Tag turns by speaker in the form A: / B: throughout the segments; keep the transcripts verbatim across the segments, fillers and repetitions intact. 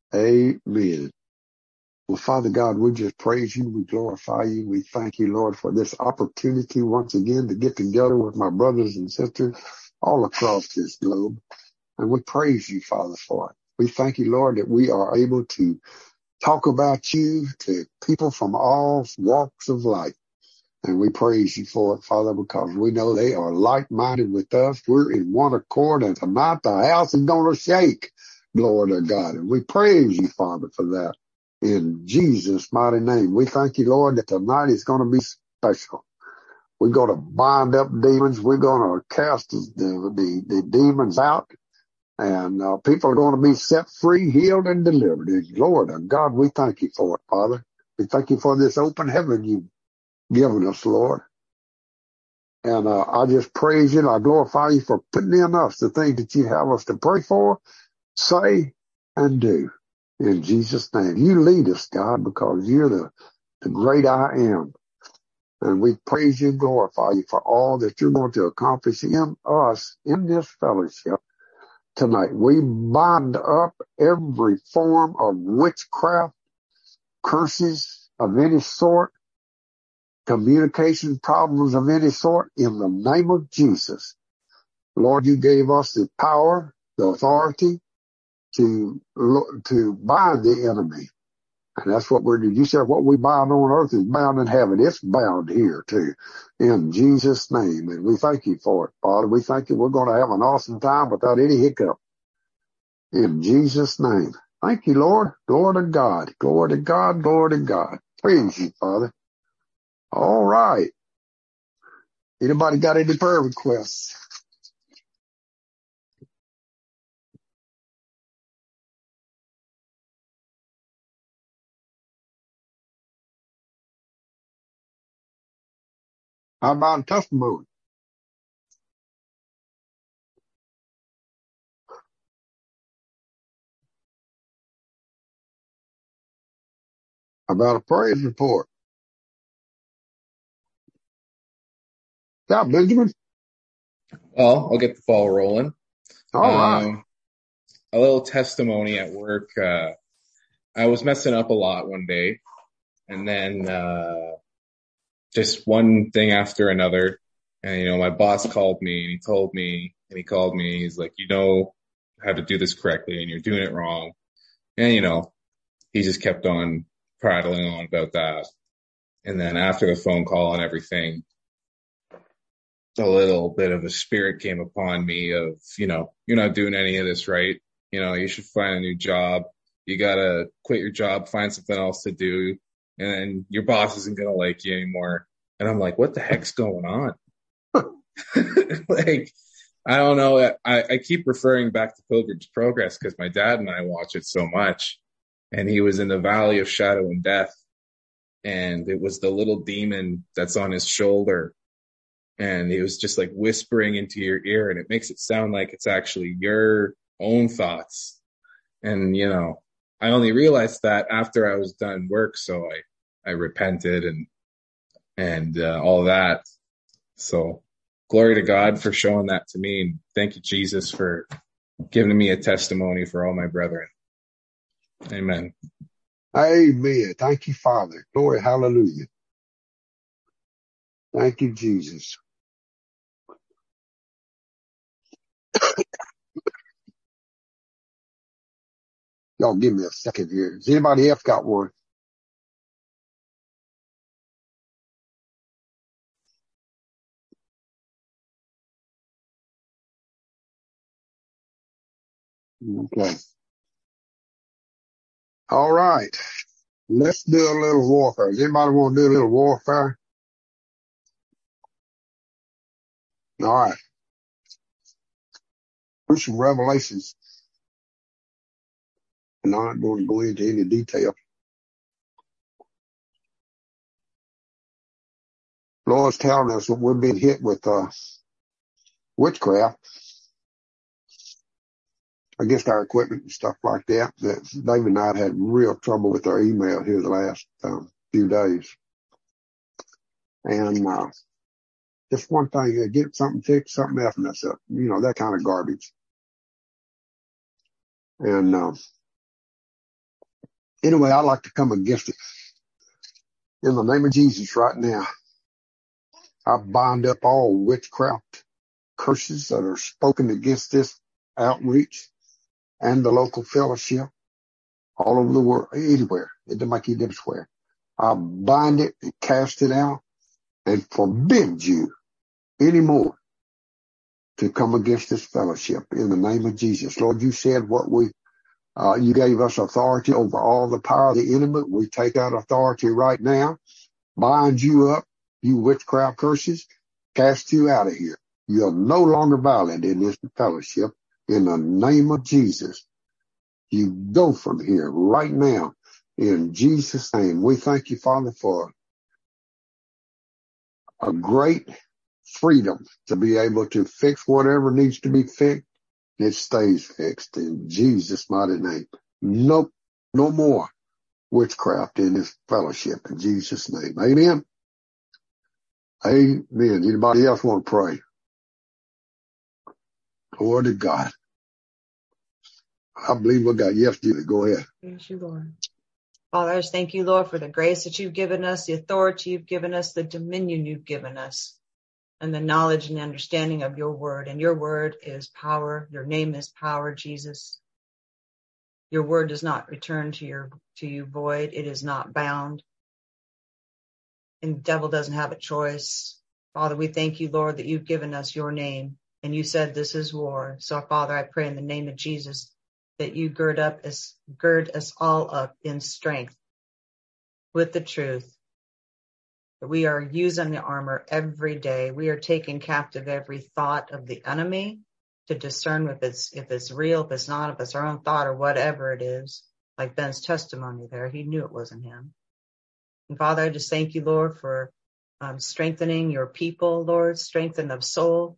A: Amen. Well, Father God, we just praise you. We glorify you. We thank you, Lord, for this opportunity once again to get together with my brothers and sisters all across this globe. And we praise you, Father, for it. We thank you, Lord, that we are able to talk about you to people from all walks of life. And we praise you for it, Father, because we know they are like-minded with us. We're in one accord, and tonight the house is going to shake. Glory to God. And we praise you, Father, for that. In Jesus' mighty name, we thank you, Lord, that tonight is going to be special. We're going to bind up demons. We're going to cast the, the, the demons out. And uh, people are going to be set free, healed, and delivered. And Lord, God, we thank you for it, Father. We thank you for this open heaven you've given us, Lord. And uh, I just praise you and I glorify you for putting in us the things that you have us to pray for, say, and do. In Jesus' name. You lead us, God, because you're the, the great I am. And we praise you and glorify you for all that you're going to accomplish in us in this fellowship tonight. We bind up every form of witchcraft, curses of any sort, communication problems of any sort in the name of Jesus. Lord, you gave us the power, the authority to to bind the enemy. And that's what we're doing. You said what we bind on earth is bound in heaven. It's bound here too. In Jesus' name. And we thank you for it, Father. We thank you we're going to have an awesome time without any hiccup. In Jesus' name. Thank you, Lord. Glory to God. Glory to God. Glory to God. Praise you, Father. All right. Anybody got any prayer requests? How about testimony? How about a praise report? Yeah, Benjamin.
B: Well, I'll get the ball rolling.
A: All right.
B: Um, a little testimony at work. Uh, I was messing up a lot one day, and then uh, just one thing after another. And, you know, my boss called me and he told me, and he called me, he's like, you know how to do this correctly and you're doing it wrong. And, you know, he just kept on prattling on about that. And then after the phone call and everything, a little bit of a spirit came upon me of, you know, you're not doing any of this right. You know, you should find a new job. You got to quit your job, find something else to do. And then your boss isn't going to like you anymore. And I'm like, what the heck's going on? Like, I don't know. I, I keep referring back to Pilgrim's Progress because my dad and I watch it so much. And he was in the valley of shadow and death. And it was the little demon that's on his shoulder. And he was just like whispering into your ear. And it makes it sound like it's actually your own thoughts. And, you know, I only realized that after I was done work. So I, I repented and, and uh, all that. So glory to God for showing that to me. And thank you, Jesus, for giving me a testimony for all my brethren. Amen.
A: Amen. Thank you, Father. Glory, hallelujah. Thank you, Jesus. Y'all give me a second here. Has anybody else got one? Okay. All right. Let's do a little warfare. Does anybody want to do a little warfare? All right. Here's some revelations. And I'm not going to go into any detail. Lord's telling us that we're being hit with uh, witchcraft against our equipment and stuff like that. That David and I have had real trouble with our email here the last um, few days. And uh, just one thing, uh, get something fixed, something else mess up. You know, that kind of garbage. And uh, Anyway, I'd like to come against it. In the name of Jesus right now, I bind up all witchcraft curses that are spoken against this outreach and the local fellowship all over the world, anywhere. It doesn't make any difference where. I bind it and cast it out and forbid you anymore to come against this fellowship in the name of Jesus. Lord, you said what we, uh, you gave us authority over all the power of the enemy. We take that authority right now, bind you up, you witchcraft curses, cast you out of here. You're no longer valid in this fellowship in the name of Jesus. You go from here right now in Jesus' name. We thank you, Father, for a great freedom to be able to fix whatever needs to be fixed. It stays fixed in Jesus' mighty name. Nope, no more witchcraft in this fellowship in Jesus' name. Amen. Amen. Anybody else want to pray? Glory to God. I believe we got, yes, Julie, go ahead.
C: Praise you, Lord. Father, I just thank you, Lord, for the grace that you've given us, the authority you've given us, the dominion you've given us, and the knowledge and understanding of your word. And your word is power. Your name is power, Jesus. Your word does not return to your to you void. It is not bound. And the devil doesn't have a choice. Father, we thank you, Lord, that you've given us your name. And you said this is war. So, Father, I pray in the name of Jesus that you gird up us, gird us all up in strength with the truth. That we are using the armor every day. We are taking captive every thought of the enemy to discern if it's if it's real, if it's not, if it's our own thought or whatever it is. Like Ben's testimony there, he knew it wasn't him. And Father, I just thank you, Lord, for um, strengthening your people, Lord, strengthen of soul,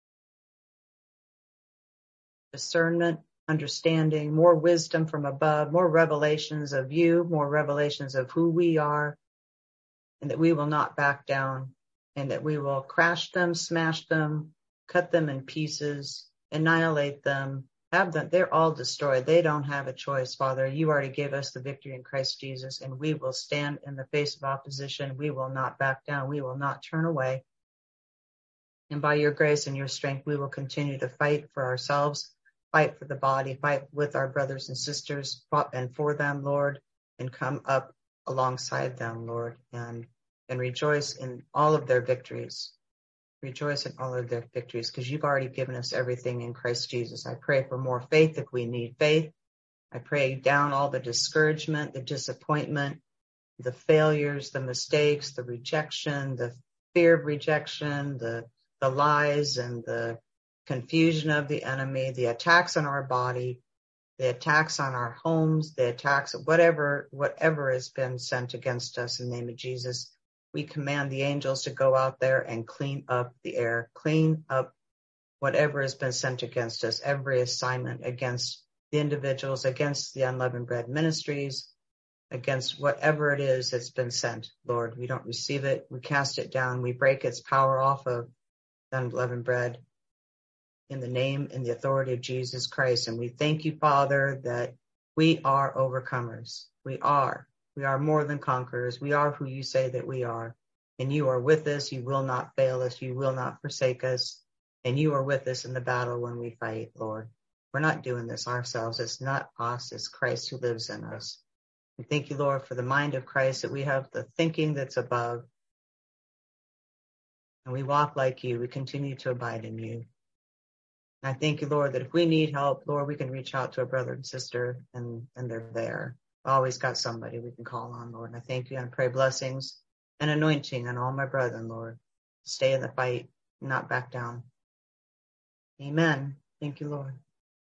C: discernment, understanding, more wisdom from above, more revelations of you, more revelations of who we are, and that we will not back down, and that we will crash them, smash them, cut them in pieces, annihilate them, have them. They're all destroyed. They don't have a choice, Father. You already gave us the victory in Christ Jesus, and we will stand in the face of opposition. We will not back down. We will not turn away. And by your grace and your strength, we will continue to fight for ourselves, fight for the body, fight with our brothers and sisters, and for them, Lord, and come up alongside them, Lord, and, and rejoice in all of their victories. Rejoice in all of their victories, because you've already given us everything in Christ Jesus. I pray for more faith if we need faith. I pray down all the discouragement, the disappointment, the failures, the mistakes, the rejection, the fear of rejection, the, the lies and the confusion of the enemy, the attacks on our body, the attacks on our homes, the attacks, whatever, whatever has been sent against us in the name of Jesus. We command the angels to go out there and clean up the air, clean up whatever has been sent against us, every assignment against the individuals, against the Unleavened Bread Ministries, against whatever it is that's been sent, Lord. We don't receive it. We cast it down. We break its power off of the Unleavened Bread in the name and the authority of Jesus Christ. And we thank you, Father, that we are overcomers. We are. We are more than conquerors. We are who you say that we are. And you are with us. You will not fail us. You will not forsake us. And you are with us in the battle when we fight, Lord. We're not doing this ourselves. It's not us. It's Christ who lives in us. We thank you, Lord, for the mind of Christ, that we have the thinking that's above. And we walk like you. We continue to abide in you. And I thank you, Lord, that if we need help, Lord, we can reach out to a brother and sister, and, and they're there. Always got somebody we can call on, Lord. And I thank you and pray blessings and anointing on all my brethren, Lord. Stay in the fight, not back down. Amen. Thank you, Lord.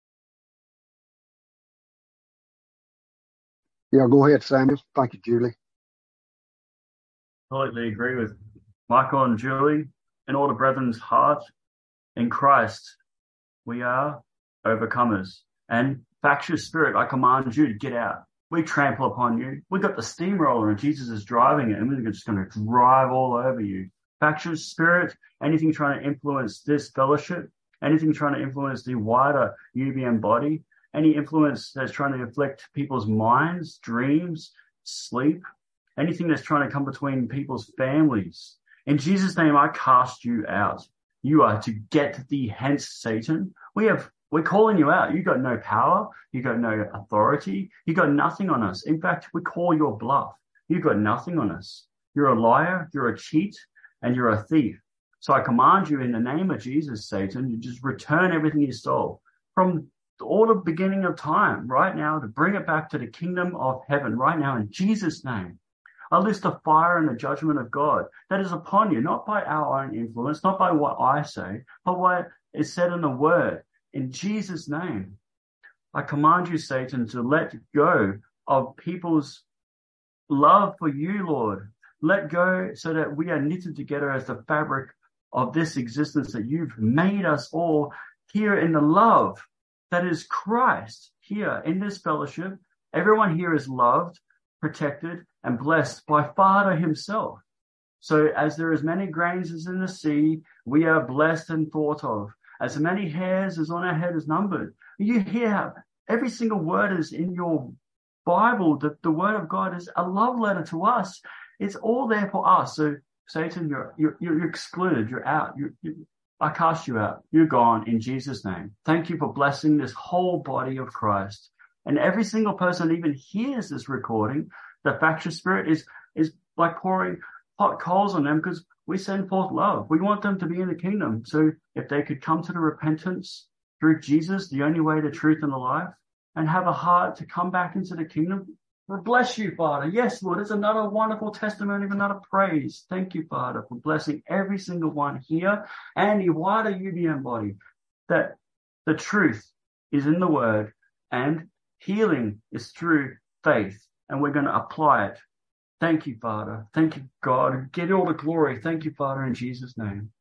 A: Yeah, go ahead, Samuel. Thank you, Julie.
D: Completely agree with Michael and Julie and all the brethren's heart. In Christ, we are overcomers. And factious spirit, I command you to get out. We trample upon you. We got the steamroller and Jesus is driving it, and we're just going to drive all over you. Factious spirit, anything trying to influence this fellowship, anything trying to influence the wider U B M body, any influence that's trying to affect people's minds, dreams, sleep, anything that's trying to come between people's families. In Jesus' name, I cast you out. You are to get thee hence, Satan. We have, we're calling you out. You got no power. You got no authority. You got nothing on us. In fact, we call your bluff. You got nothing on us. You're a liar. You're a cheat, and you're a thief. So I command you in the name of Jesus, Satan, to just return everything you stole from all the beginning of time right now, to bring it back to the kingdom of heaven right now in Jesus' name. I list the fire and the judgment of God that is upon you, not by our own influence, not by what I say, but what is said in the word. In Jesus' name, I command you, Satan, to let go of people's love for you, Lord. Let go so that we are knitted together as the fabric of this existence, that you've made us all here in the love that is Christ. Here in this fellowship, everyone here is loved, protected, and blessed by Father himself. So as there is many grains as in the sea, we are blessed and thought of. As many hairs as on our head is numbered. You hear every single word is in your Bible, that the word of God is a love letter to us. It's all there for us. So Satan, you're you're, you're excluded. You're out. You're, you, I cast you out. You're gone in Jesus' name. Thank you for blessing this whole body of Christ. And every single person even hears this recording, the factious spirit is is like pouring hot coals on them, because we send forth love. We want them to be in the kingdom. So if they could come to the repentance through Jesus, the only way, the truth, and the life, and have a heart to come back into the kingdom, well, bless you, Father. Yes, Lord, it's another wonderful testimony of another praise. Thank you, Father, for blessing every single one here and the wider U B M body, that the truth is in the word and healing is through faith, and we're going to apply it. Thank you, Father. Thank you, God. Get all the glory. Thank you, Father, in Jesus' name.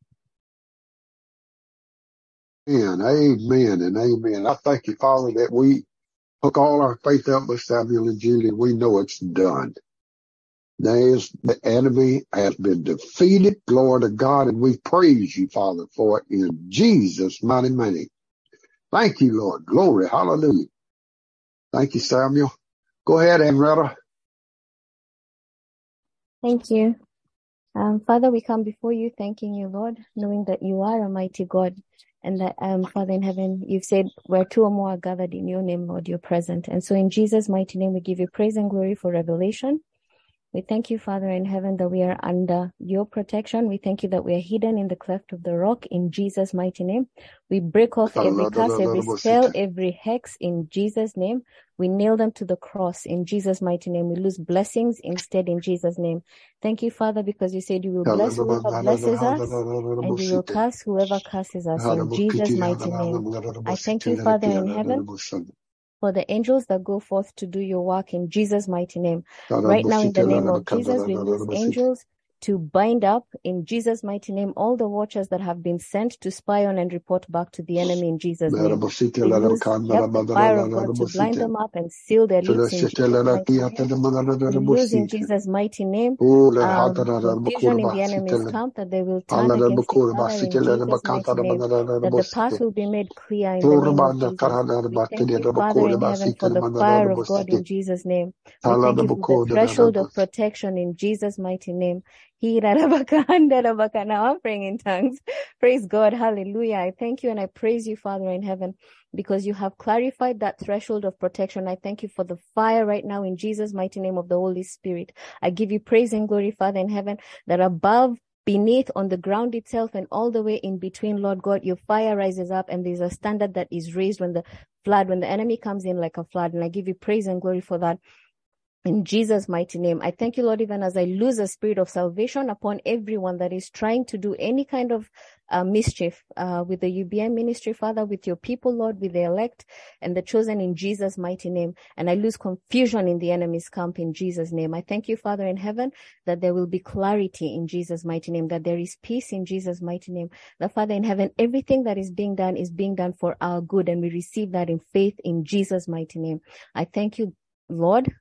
A: Amen, amen, and amen. I thank you, Father, that we hook all our faith up with Samuel and Julie. We know it's done. There's the enemy has been defeated. Glory to God, and we praise you, Father, for it in Jesus' mighty name. Thank you, Lord. Glory. Hallelujah. Thank you, Samuel. Go ahead, Amretta.
E: Thank you. Um, Father, we come before you, thanking you, Lord, knowing that you are a mighty God, and that, um, Father in heaven, you've said where two or more are gathered in your name, Lord, you're present. And so in Jesus' mighty name, we give you praise and glory for revelation. We thank you, Father in heaven, that we are under your protection. We thank you that we are hidden in the cleft of the rock in Jesus' mighty name. We break off every curse, every spell, every hex in Jesus' name. We nail them to the cross in Jesus' mighty name. We lose blessings instead in Jesus' name. Thank you, Father, because you said you will bless whoever blesses us and you will curse whoever curses us in Jesus' mighty name. I thank you, Father in heaven, for the angels that go forth to do your work in Jesus' mighty name. Right now, in the name of Jesus, we lose angels to bind up in Jesus' mighty name all the watchers that have been sent to spy on and report back to the enemy in Jesus' name. We lose yep, the fire of God to blind them up and seal their lips in Jesus' mighty name. We lose in Jesus' mighty name um, confusion in the enemy's camp, that they will turn against each other in Jesus' mighty name, that the path will be made clear in the name of Jesus. We thank you, Father in heaven, for the fire of God in Jesus' name. We thank you for the threshold of protection in Jesus' mighty name. Now I'm praying in tongues. Praise God. Hallelujah. I thank you and I praise you, Father in heaven, because you have clarified that threshold of protection. I thank you for the fire right now in Jesus' mighty name of the Holy Spirit. I give you praise and glory, Father in heaven, that above, beneath, on the ground itself, and all the way in between, Lord God, your fire rises up and there's a standard that is raised when the flood, when the enemy comes in like a flood. And I give you praise and glory for that. In Jesus' mighty name, I thank you, Lord, even as I lose a spirit of salvation upon everyone that is trying to do any kind of uh, mischief uh, with the U B M ministry, Father, with your people, Lord, with the elect and the chosen in Jesus' mighty name. And I lose confusion in the enemy's camp in Jesus' name. I thank you, Father in heaven, that there will be clarity in Jesus' mighty name, that there is peace in Jesus' mighty name. That, Father in heaven, everything that is being done is being done for our good, and we receive that in faith in Jesus' mighty name. I thank you, Lord,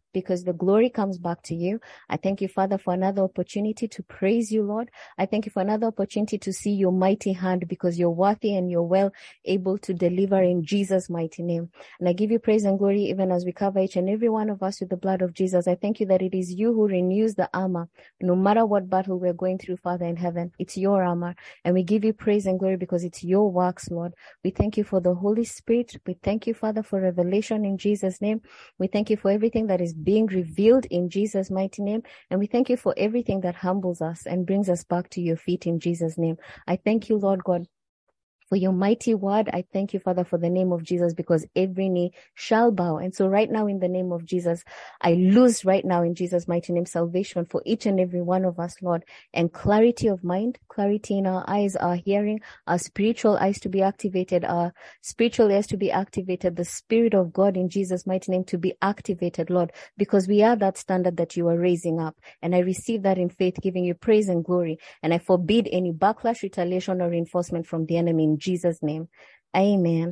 E: because the glory comes back to you. I thank you, Father, for another opportunity to praise you, Lord. I thank you for another opportunity to see your mighty hand, because you're worthy and you're well able to deliver in Jesus' mighty name. And I give you praise and glory even as we cover each and every one of us with the blood of Jesus. I thank you that it is you who renews the armor. No matter what battle we're going through, Father in heaven, it's your armor. And we give you praise and glory because it's your works, Lord. We thank you for the Holy Spirit. We thank you, Father, for revelation in Jesus' name. We thank you for everything that is being revealed in Jesus' mighty name. And we thank you for everything that humbles us and brings us back to your feet in Jesus' name. I thank you, Lord God, for your mighty word. I thank you, Father, for the name of Jesus, because every knee shall bow. And so right now, in the name of Jesus, I lose right now in Jesus' mighty name salvation for each and every one of us, Lord, and clarity of mind, clarity in our eyes, our hearing, our spiritual eyes to be activated, our spiritual ears to be activated, the Spirit of God in Jesus' mighty name to be activated, Lord, because we are that standard that you are raising up. And I receive that in faith, giving you praise and glory. And I forbid any backlash, retaliation, or reinforcement from the enemy in Jesus' name. Amen.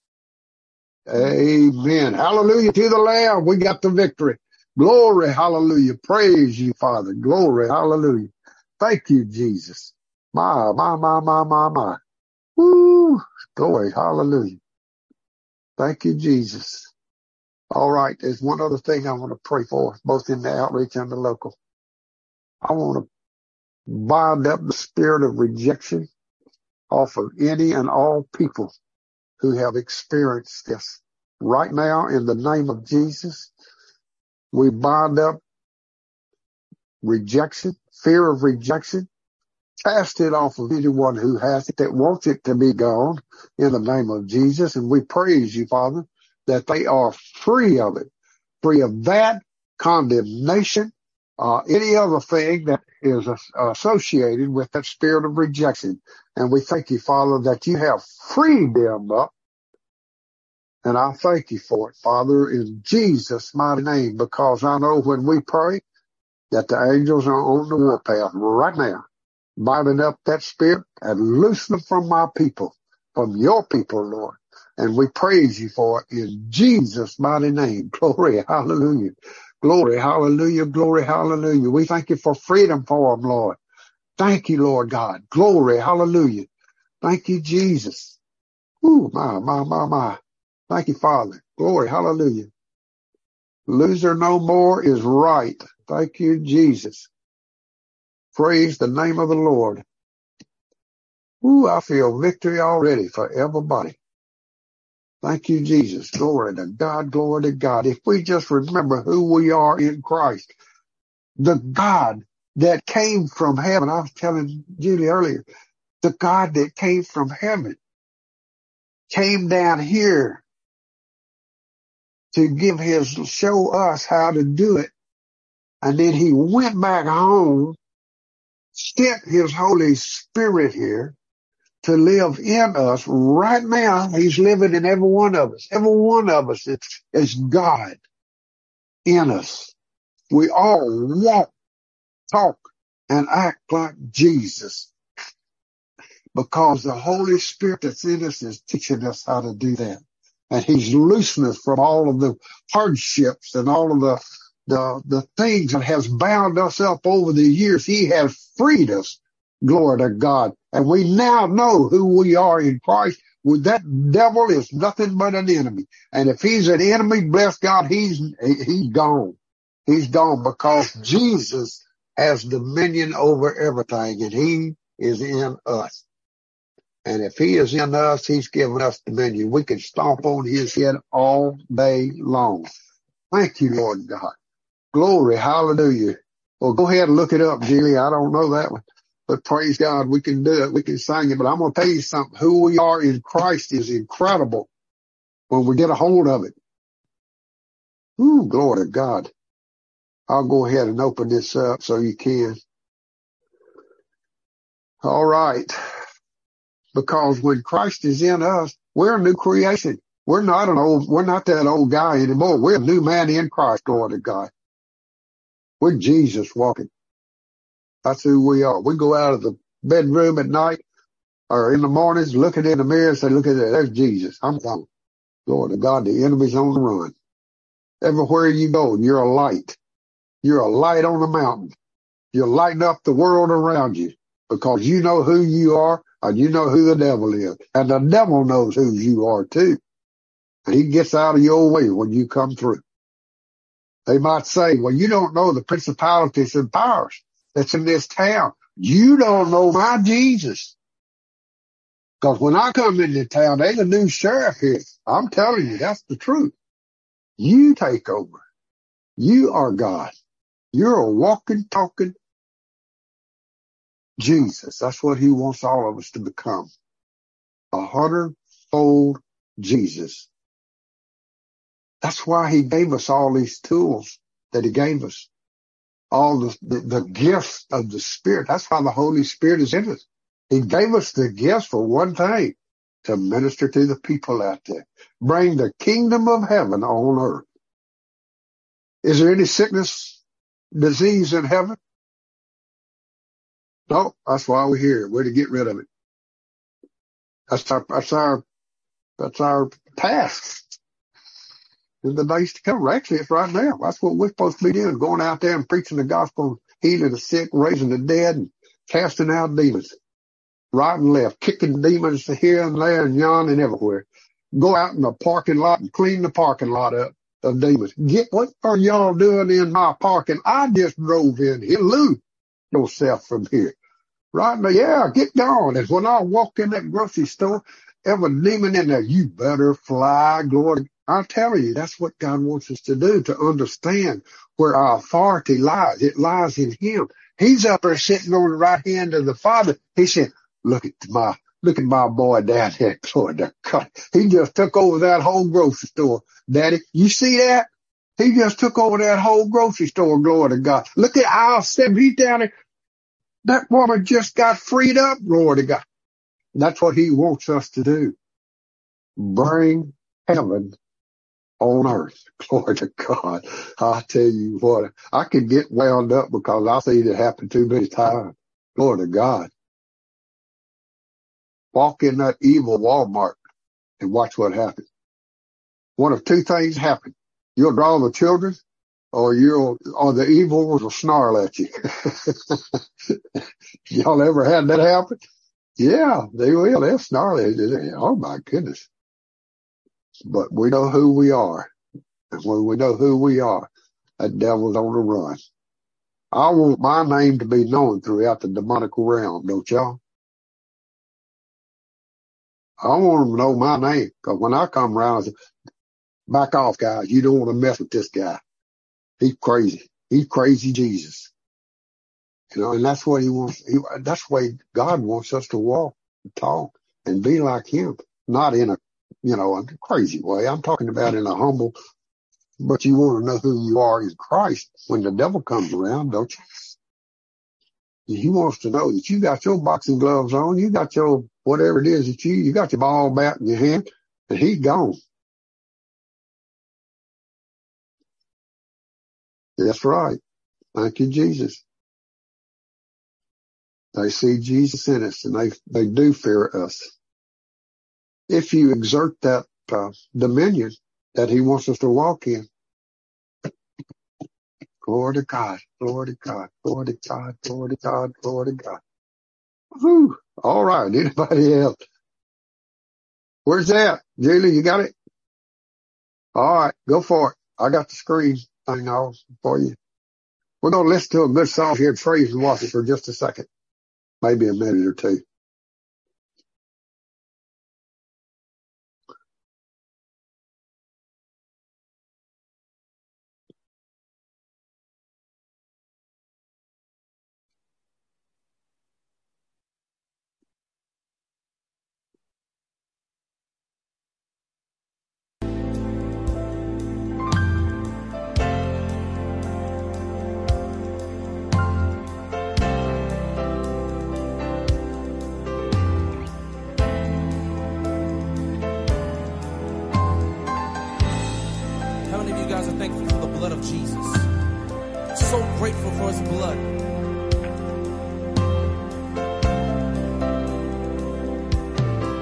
A: Amen. Hallelujah to the Lamb. We got the victory. Glory. Hallelujah. Praise you, Father. Glory. Hallelujah. Thank you, Jesus. My, my, my, my, my, my. Woo. Glory. Hallelujah. Thank you, Jesus. All right. There's one other thing I want to pray for, both in the outreach and the local. I want to bind up the spirit of rejection off of any and all people who have experienced this. Right now, in the name of Jesus, we bind up rejection, fear of rejection, cast it off of anyone who has it, that wants it to be gone, in the name of Jesus. And we praise you, Father, that they are free of it, free of that condemnation, uh, any other thing that is uh, associated with that spirit of rejection. And we thank you, Father, that you have freed them up. And I thank you for it, Father, in Jesus' mighty name, because I know when we pray that the angels are on the warpath right now, binding up that spirit and loose them from my people, from your people, Lord. And we praise you for it in Jesus' mighty name. Glory, hallelujah. Glory, hallelujah, glory, hallelujah. We thank you for freedom for them, Lord. Thank you, Lord God. Glory, hallelujah. Thank you, Jesus. Ooh, my, my, my, my. Thank you, Father. Glory, hallelujah. Loser no more is right. Thank you, Jesus. Praise the name of the Lord. Ooh, I feel victory already for everybody. Thank you, Jesus. Glory to God, glory to God. If we just remember who we are in Christ, the God that came from heaven, I was telling Julie earlier, the God that came from heaven came down here to give his, show us how to do it. And then he went back home, sent his Holy Spirit here to live in us. Right now, he's living in every one of us. Every one of us is, is God in us. We all walk, talk, and act like Jesus, because the Holy Spirit that's in us is teaching us how to do that. And he's loosening us from all of the hardships and all of the, the, the things that has bound us up over the years. He has freed us. Glory to God. And we now know who we are in Christ. Well, that devil is nothing but an enemy. And if he's an enemy, bless God, he's, he's gone. He's gone, because Jesus has dominion over everything, and he is in us. And if he is in us, he's given us dominion. We can stomp on his head all day long. Thank you, Lord God. Glory, hallelujah. Well, go ahead and look it up, Julie. I don't know that one. But praise God, we can do it. We can sing it. But I'm going to tell you something. Who we are in Christ is incredible when we get a hold of it. Ooh, glory to God. I'll go ahead and open this up so you can. All right. Because when Christ is in us, we're a new creation. We're not an old, we're not that old guy anymore. We're a new man in Christ, glory to God. We're Jesus walking. That's who we are. We go out of the bedroom at night or in the mornings, looking in the mirror and say, look at that, there's Jesus. I'm gone. Glory to God, the enemy's on the run. Everywhere you go, you're a light. You're a light on the mountain. You're lighting up the world around you because you know who you are and you know who the devil is. And the devil knows who you are too. And he gets out of your way when you come through. They might say, well, you don't know the principalities and powers that's in this town. You don't know my Jesus. Because when I come into town, there's a new sheriff here. I'm telling you, that's the truth. You take over. You are God. You're a walking, talking Jesus. That's what he wants all of us to become. A hundredfold Jesus. That's why he gave us all these tools that he gave us. All the, the, the gifts of the Spirit. That's why the Holy Spirit is in us. He gave us the gifts for one thing, to minister to the people out there. Bring the kingdom of heaven on earth. Is there any sickness, disease in heaven? No, that's why we're here. We're to get rid of it. That's our, that's our, that's our task in the days to come. Actually, it's right now. That's what we're supposed to be doing, going out there and preaching the gospel, healing the sick, raising the dead, and casting out demons. Right and left, kicking demons to here and there and yon and everywhere. Go out in the parking lot and clean the parking lot up of demons. Get, what are y'all doing in my parking? I just drove in here. Lose yourself from here. Right now, yeah, get going. And when I walk in that grocery store, every demon in there, you better fly, glory. I'm telling you, that's what God wants us to do, to understand where our authority lies. It lies in him. He's up there sitting on the right hand of the Father. He said, look at my, look at my boy down there, glory to God. He just took over that whole grocery store, Daddy. You see that? He just took over that whole grocery store, glory to God. Look at aisle seven. He's down there. That woman just got freed up, glory to God. That's what he wants us to do. Bring heaven on earth. Glory to God. I tell you what, I can get wound up because I see it happen too many times. Glory to God. Walk in that evil Walmart and watch what happens. One of two things happen. You'll draw the children, or you'll, or the evil ones will snarl at you. Y'all ever had that happen? Yeah, they will. They'll snarl at you. Oh my goodness. But we know who we are. And when we know who we are, that devil's on the run. I want my name to be known throughout the demonic realm, don't y'all? I want them to know my name, because when I come around, I say, back off, guys. You don't want to mess with this guy. He's crazy. He's crazy Jesus. You know, and that's what he wants. He, that's the way God wants us to walk, talk, and be like him. Not in a, you know, a crazy way. I'm talking about in a humble, but you want to know who you are in Christ when the devil comes around, don't you? He wants to know that you got your boxing gloves on, you got your whatever it is that you, you got your ball bat in your hand, and he's gone. That's right. Thank you, Jesus. They see Jesus in us, and they, they do fear us. If you exert that uh, dominion that he wants us to walk in, glory to God, glory to God, glory to God, glory to God, glory to God. Whew. All right. Anybody else? Where's that? Julie, you got it? All right. Go for it. I got the screen thing all for you. We're going to listen to a good song here and praise and watch it for just a second. Maybe a minute or two.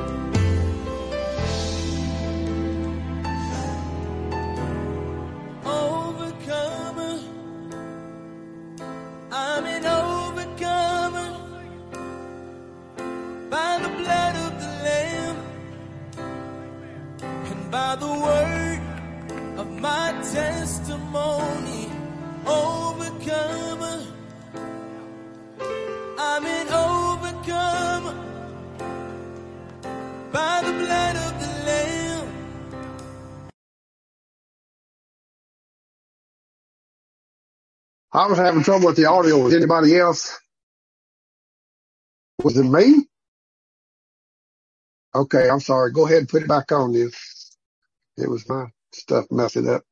F: Oh my testimony, overcomer. I'm an overcomer by the blood of the Lamb.
A: I was having trouble with the audio. Was anybody else? Was it me? Okay, I'm sorry. Go ahead and put it back on then. It was my stuff messing up.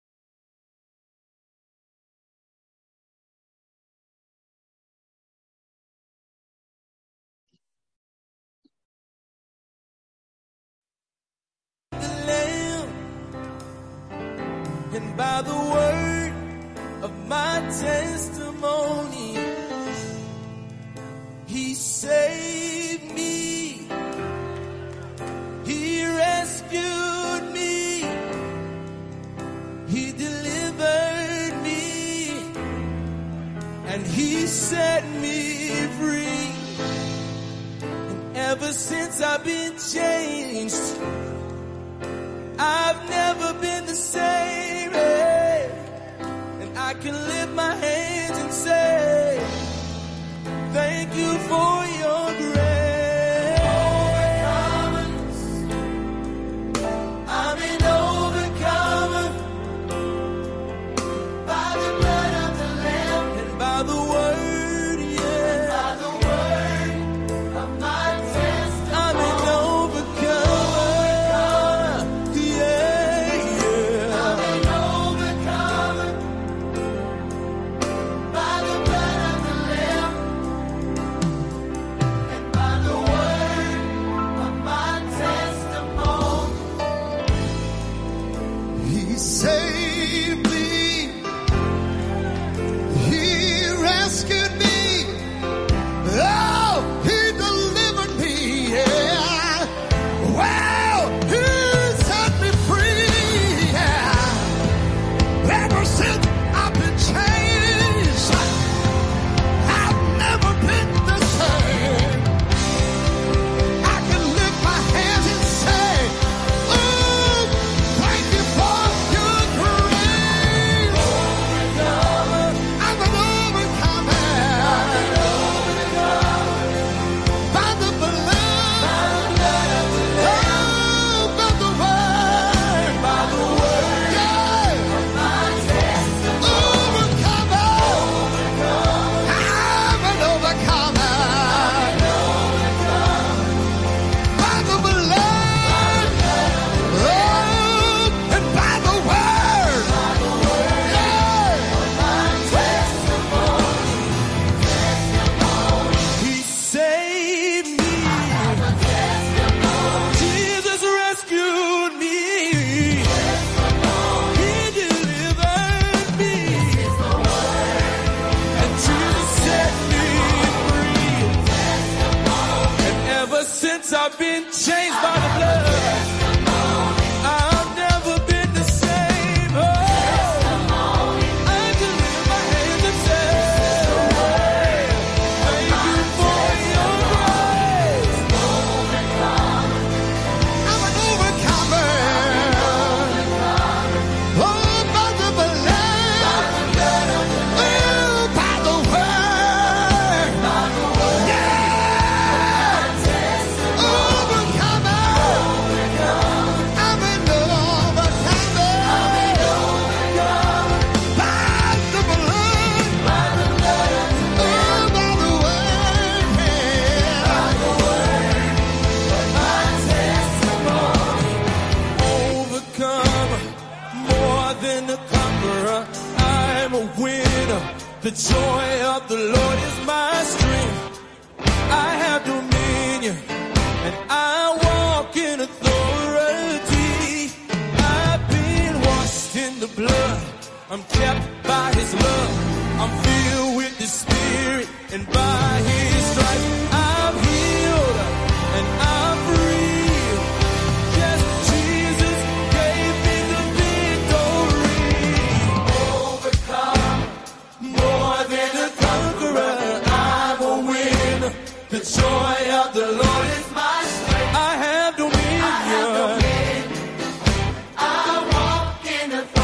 F: The Lamb, and by the word of my testimony, he saved me, he rescued me, he delivered me, and he set me free. And ever since I've been changed, I've never been the same, eh? And I can lift my hands and say, thank you for your grace. I'm an overcomer by the blood of the Lamb and by the word, yeah, by the word of my testimony. I'm an overcomer, yeah, yeah. I'm an overcomer by the blood of the Lamb and by the word of my testimony. He saved me, he rescued me, oh, he delivered me, yeah. Wow, he set me free, yeah. Ever since I've been changed, I've never been the same. I can lift my hands and say, oh, thank you for your grace. I'm an overcomer by the blood, oh, by the word, by the word, yeah. Overcomer, I'm an overcomer by the blood, oh, and by the word, yeah. He saved me. Jesus rescued me. He delivered me. And Jesus set me free. And ever since I've been changed by the blood, I've never been the same. Oh, I can lift my hands and say, thank you for your grace. I'm an overcomer. Oh, by the blood, oh, by the word, yeah. Overcomer, I'm an overcomer by the blood, oh, by the word, yeah. Overcomer, more than a conqueror, I'm a winner. The joy of the Lord is my strength. I have dominion and I walk in authority. I've been washed in the blood. I'm kept by his love. I'm filled with the Spirit, and by his stripes I'm healed and I'm free. Yes, Jesus gave me the victory. Overcome, more than a conqueror, I'm a winner. The joy of the Lord is my strength. I have dominion. I have dominion. I walk in authority.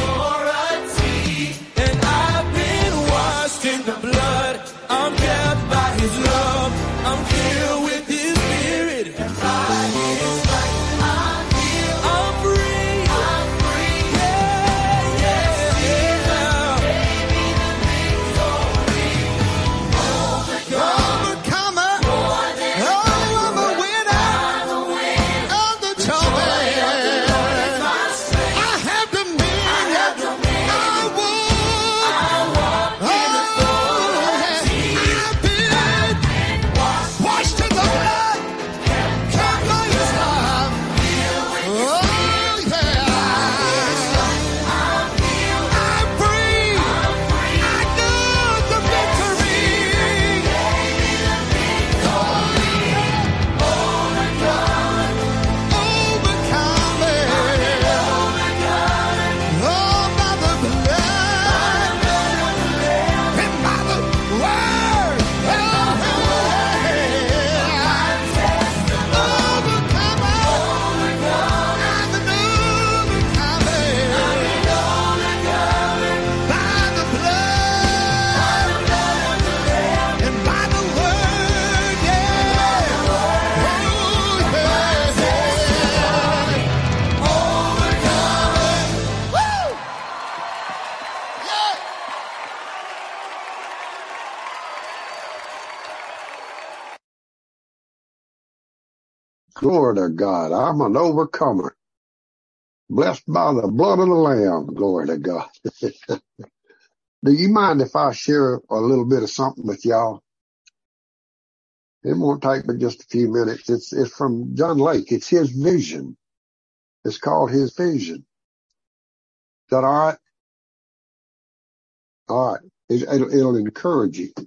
A: Glory to God. I'm an overcomer. Blessed by the blood of the Lamb. Glory to God. Do you mind if I share a little bit of something with y'all? It won't take but just a few minutes. It's, it's from John Lake. It's his vision. It's called his vision. Is that all right? All right. It, it'll, it'll encourage you.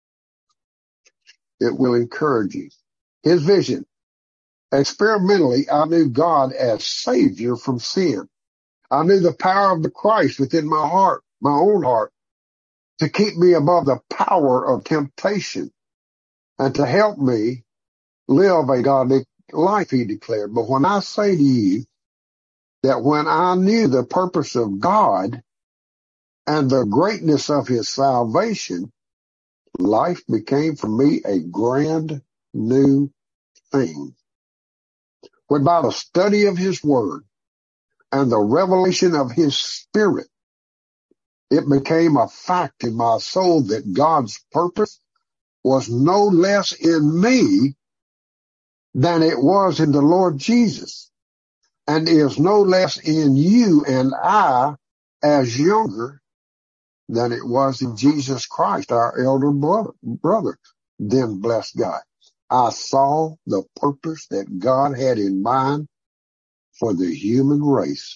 A: It will encourage you. His vision. Experimentally, I knew God as Savior from sin. I knew the power of the Christ within my heart, my own heart, to keep me above the power of temptation and to help me live a godly life, he declared. But when I say to you that when I knew the purpose of God and the greatness of his salvation, life became for me a grand new thing. When by the study of his word and the revelation of his spirit, it became a fact in my soul that God's purpose was no less in me than it was in the Lord Jesus, and is no less in you and I as younger than it was in Jesus Christ, our elder brother. brother. Then bless God. I saw the purpose that God had in mind for the human race.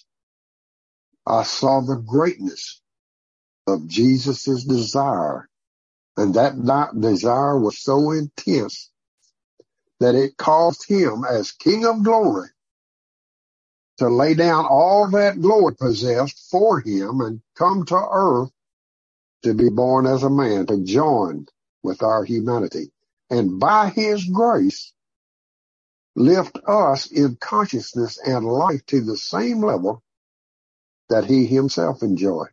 A: I saw the greatness of Jesus' desire, and that desire was so intense that it caused him as King of glory to lay down all that glory possessed for him and come to earth to be born as a man, to join with our humanity, and by his grace lift us in consciousness and life to the same level that he himself enjoyed.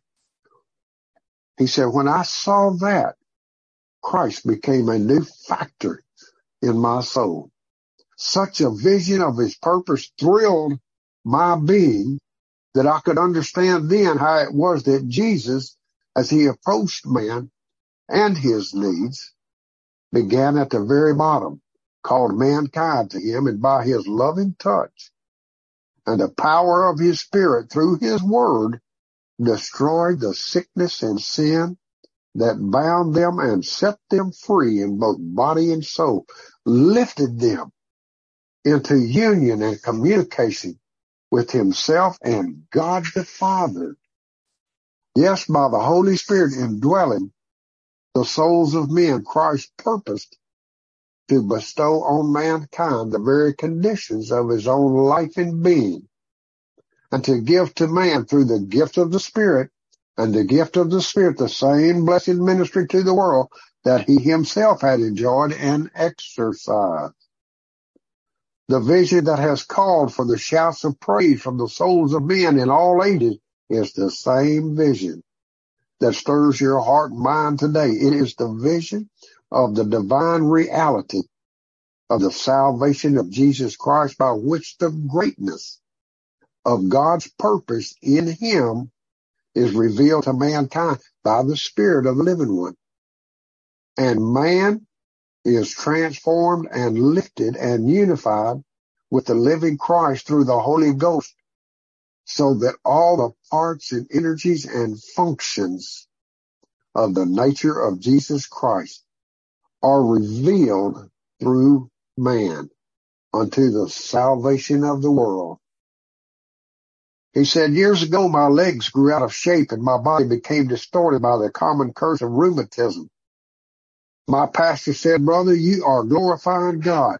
A: He said, when I saw that, Christ became a new factor in my soul. Such a vision of his purpose thrilled my being that I could understand then how it was that Jesus, as he approached man and his needs, began at the very bottom, called mankind to him, and by his loving touch and the power of his spirit through his word, destroyed the sickness and sin that bound them and set them free in both body and soul, lifted them into union and communication with himself and God the Father. Yes, by the Holy Spirit indwelling the souls of men, Christ purposed to bestow on mankind the very conditions of his own life and being, and to give to man through the gift of the Spirit, and the gift of the Spirit the same blessed ministry to the world that he himself had enjoyed and exercised. The vision that has called for the shouts of praise from the souls of men in all ages is the same vision that stirs your heart and mind today. It is the vision of the divine reality of the salvation of Jesus Christ, by which the greatness of God's purpose in him is revealed to mankind by the Spirit of the living one. And man is transformed and lifted and unified with the living Christ through the Holy Ghost, so that all the parts and energies and functions of the nature of Jesus Christ are revealed through man unto the salvation of the world. He said, years ago my legs grew out of shape and my body became distorted by the common curse of rheumatism. My pastor said, brother, you are glorifying God.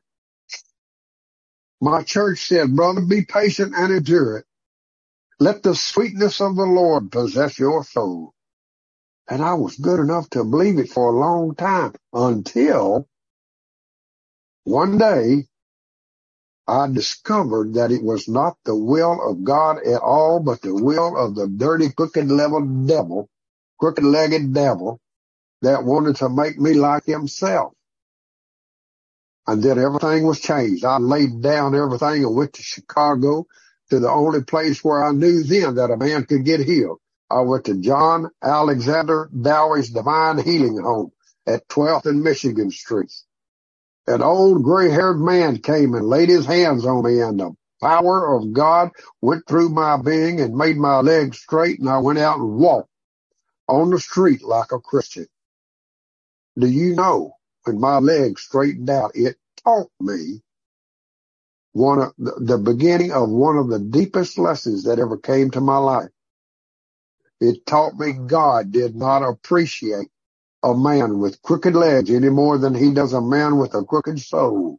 A: My church said, brother, be patient and endure it. Let the sweetness of the Lord possess your soul. And I was good enough to believe it for a long time, until one day I discovered that it was not the will of God at all, but the will of the dirty, crooked-legged devil, crooked-legged devil that wanted to make me like himself. And then everything was changed. I laid down everything and went to Chicago, to the only place where I knew then that a man could get healed. I went to John Alexander Dowie's Divine Healing Home at twelfth and Michigan Street. An old gray-haired man came and laid his hands on me, and the power of God went through my being and made my legs straight, and I went out and walked on the street like a Christian. Do you know, when my legs straightened out, it taught me one of the, the beginning of one of the deepest lessons that ever came to my life. It taught me God did not appreciate a man with crooked legs any more than he does a man with a crooked soul.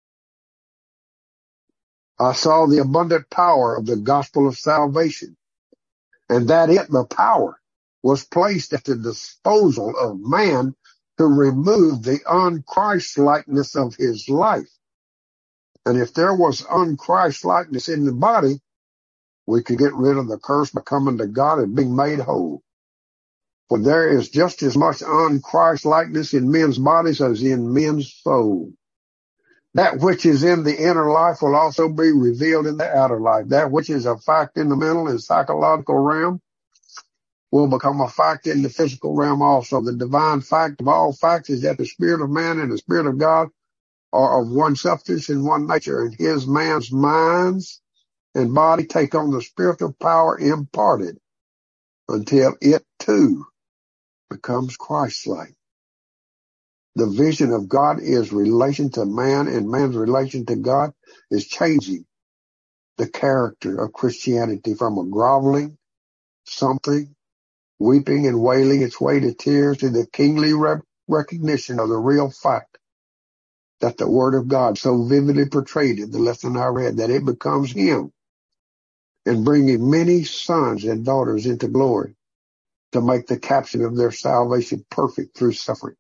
A: I saw the abundant power of the gospel of salvation, and that it, the power, was placed at the disposal of man to remove the unChristlikeness of his life. And if there was unChristlikeness in the body, we could get rid of the curse by coming to God and being made whole. For there is just as much unChristlikeness in men's bodies as in men's souls. That which is in the inner life will also be revealed in the outer life. That which is a fact in the mental and psychological realm will become a fact in the physical realm also. The divine fact of all facts is that the spirit of man and the spirit of God are of one substance and one nature, and his man's minds and body take on the spiritual power imparted until it too becomes Christ-like. The vision of God is relation to man, and man's relation to God is changing the character of Christianity from a groveling, something, weeping and wailing its way to tears, to the kingly re- recognition of the real fact that the Word of God so vividly portrayed in the lesson I read, that it becomes Him, and bringing many sons and daughters into glory to make the captain of their salvation perfect through suffering.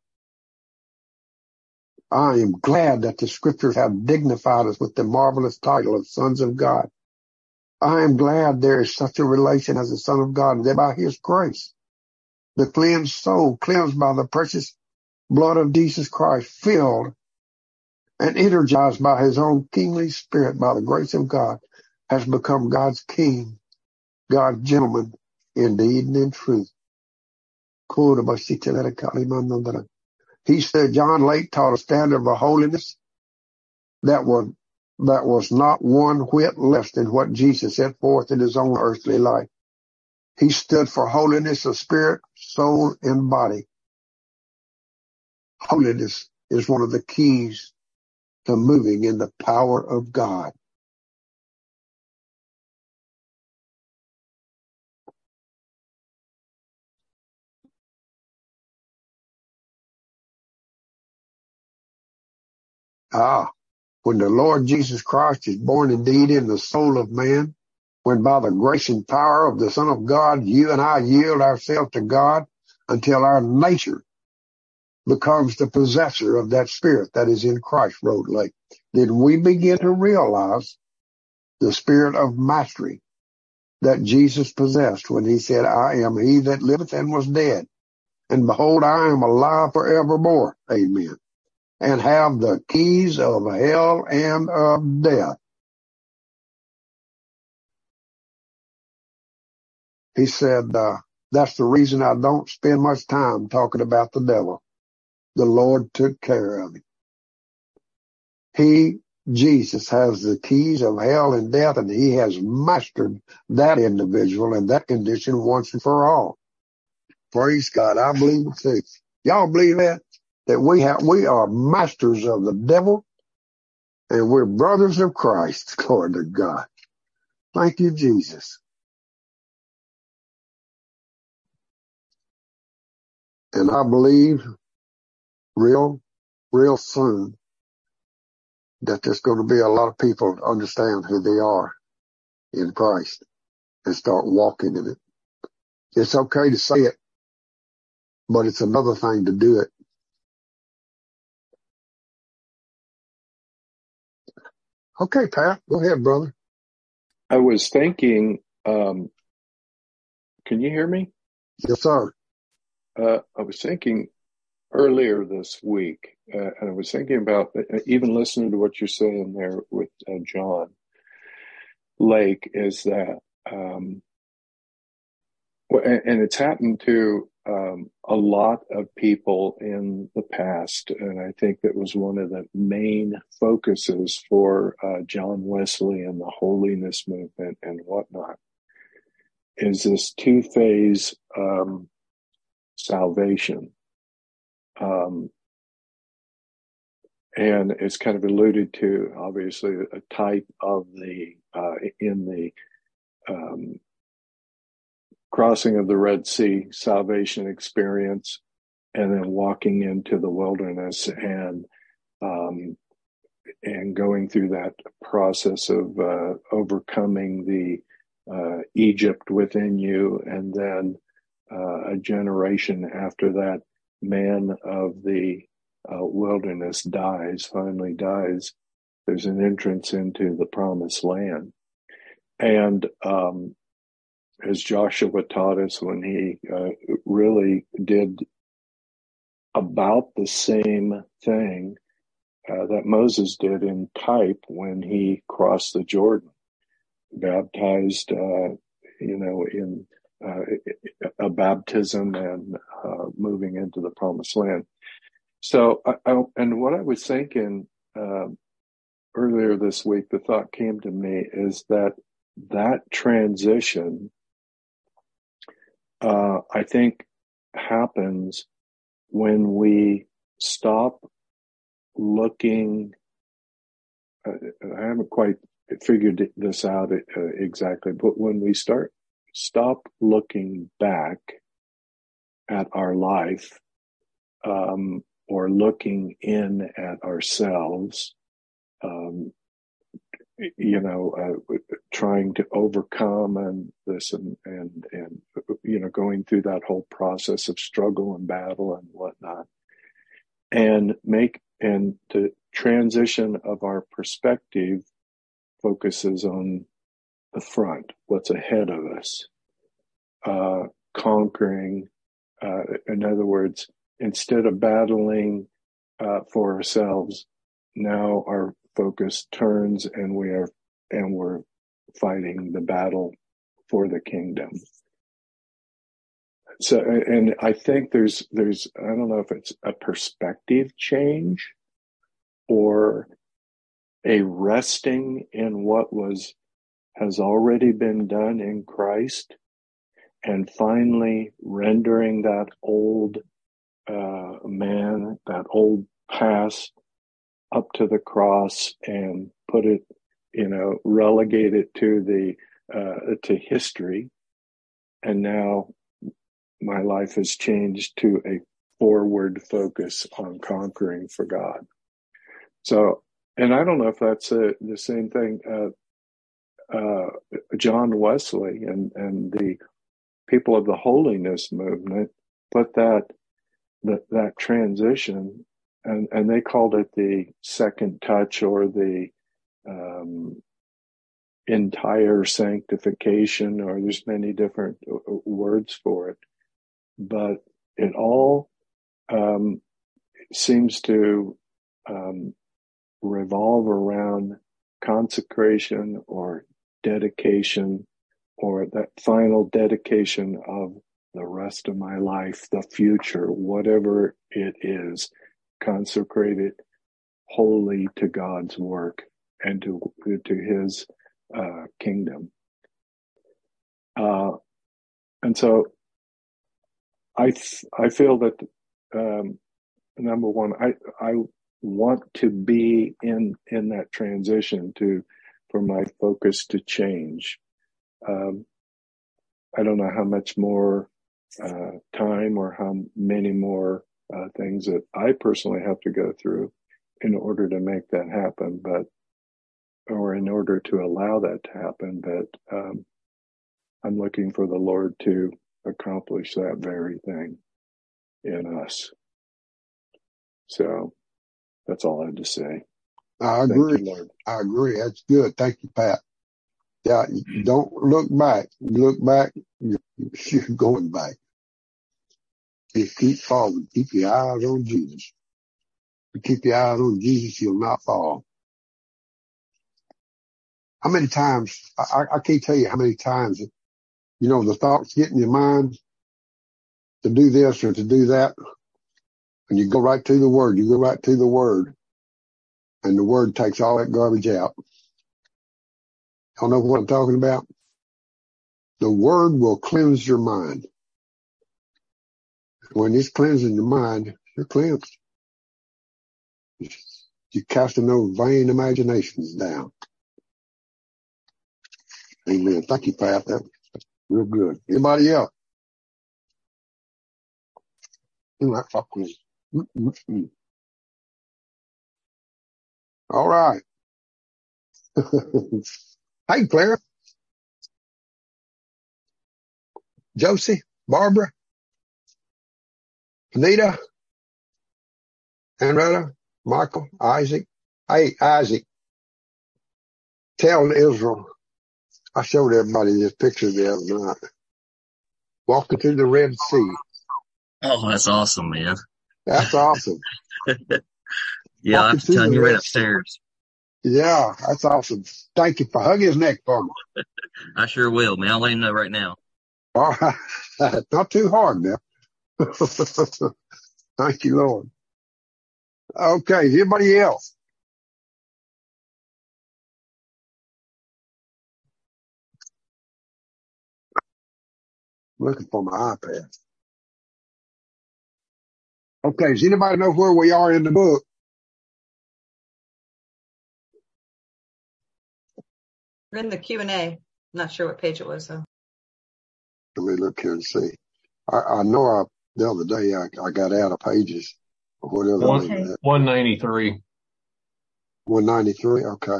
A: I am glad that the scriptures have dignified us with the marvelous title of sons of God. I am glad there is such a relation as a son of God, and that by his grace, the cleansed soul, cleansed by the precious blood of Jesus Christ, filled and energized by his own kingly spirit, by the grace of God, has become God's king, God's gentleman, in deed and in truth. He said John Lake taught a standard of holiness that was, that was not one whit less than what Jesus set forth in his own earthly life. He stood for holiness of spirit, soul, and body. Holiness is one of the keys to moving in the power of God. Ah, when the Lord Jesus Christ is born indeed in the soul of man, when by the grace and power of the Son of God, you and I yield ourselves to God until our nature becomes the possessor of that spirit that is in Christ, wrote Lake, then we begin to realize the spirit of mastery that Jesus possessed when he said, I am he that liveth and was dead, and behold, I am alive forevermore. Amen. And have the keys of hell and of death. He said, uh, that's the reason I don't spend much time talking about the devil. The Lord took care of him. He, Jesus, has the keys of hell and death, and he has mastered that individual and that condition once and for all. Praise God. I believe it too. Y'all believe that? That we have, we are masters of the devil, and we're brothers of Christ. Glory to God. Thank you, Jesus. And I believe real, real soon that there's going to be a lot of people to understand who they are in Christ and start walking in it. It's okay to say it, but it's another thing to do it. Okay, Pat, go ahead, brother.
G: I was thinking, um, can you hear me?
A: Yes, sir.
G: Uh, I was thinking earlier this week, uh, and I was thinking about uh, even listening to what you're saying there with uh, John Lake, is that um, Well, and, and it's happened to um, a lot of people in the past, and I think that was one of the main focuses for uh, John Wesley and the holiness movement and whatnot, is this two-phase um, salvation. Um, and it's kind of alluded to, obviously, a type of the, uh, in the um, crossing of the Red Sea salvation experience, and then walking into the wilderness and um, and going through that process of uh, overcoming the uh, Egypt within you, and then uh, a generation after that, man of the uh, wilderness dies, finally dies. There's an entrance into the promised land. And um, as Joshua taught us when he uh, really did about the same thing uh, that Moses did in type when he crossed the Jordan, baptized, uh, you know, in uh, a baptism and uh, moving into the promised land. So, I, I, and what I was thinking uh, earlier this week, the thought came to me is that that transition, uh, I think, happens when we stop looking. Uh, I haven't quite figured this out uh, exactly, but when we start stop looking back at our life, um, or looking in at ourselves, um, you know, uh, trying to overcome and this and, and, and, you know, going through that whole process of struggle and battle and whatnot, and make, and the transition of our perspective focuses on the front, what's ahead of us, uh, conquering, uh, in other words, instead of battling, uh, for ourselves, now our focus turns and we are, and we're fighting the battle for the kingdom. So, and I think there's, there's, I don't know if it's a perspective change or a resting in what was, has already been done in Christ, and finally rendering that old, uh, man, that old past up to the cross and put it, you know, relegate it to the, uh, to history. And now my life has changed to a forward focus on conquering for God. So, and I don't know if that's uh, the same thing, uh, uh, John Wesley and, and the people of the holiness movement put that, that, that transition, and, and they called it the second touch, or the, um, entire sanctification, or there's many different words for it, but it all, um, seems to, um, revolve around consecration or dedication, or that final dedication of the rest of my life, the future, whatever it is, consecrated wholly to God's work and to, to his, uh, kingdom. Uh, and so I, I feel that, um, number one, I, I want to be in, in that transition to, for my focus to change. Um, I don't know how much more, uh, time or how many more, uh, things that I personally have to go through in order to make that happen, but, or in order to allow that to happen. But, um, I'm looking for the Lord to accomplish that very thing in us. So that's all I had to say.
A: I agree.
G: Thank you, Lord.
A: I agree. That's good. Thank you, Pat. Yeah, you don't look back. You look back, you're, you're going back. Just keep forward. Keep your eyes on Jesus. You keep your eyes on Jesus, you'll not fall. How many times, I, I can't tell you how many times you know, the thoughts get in your mind to do this or to do that. And you go right to the word. You go right to the word. And the word takes all that garbage out. Y'all know what I'm talking about? The word will cleanse your mind. When it's cleansing your mind, you're cleansed. You're casting those vain imaginations down. Amen. Thank you, Pat. That's real good. Anybody else? Mm-mm-mm. All right. Hey, Claire. Josie, Barbara, Anita, Henrietta, Michael, Isaac. Hey, Isaac, tell Israel, I showed everybody this picture the other night. Walking through the Red Sea.
H: Oh, that's awesome, man.
A: That's awesome.
H: Yeah, I have to tell him you ran upstairs.
A: Yeah, that's awesome. Thank you for hugging his neck for me.
H: I sure will, man. I'll let him know right now.
A: All right. Not too hard now. Thank you, Lord. Okay, anybody else? I'm looking for my iPad. Okay, does anybody know where we are in the book?
C: We're in the Q and A. Not sure what page it was, though.
A: Let me look here and see. I, I know I, the other day I, I got out of pages. Or whatever.
I: One, one ninety-three.
A: one ninety-three, okay.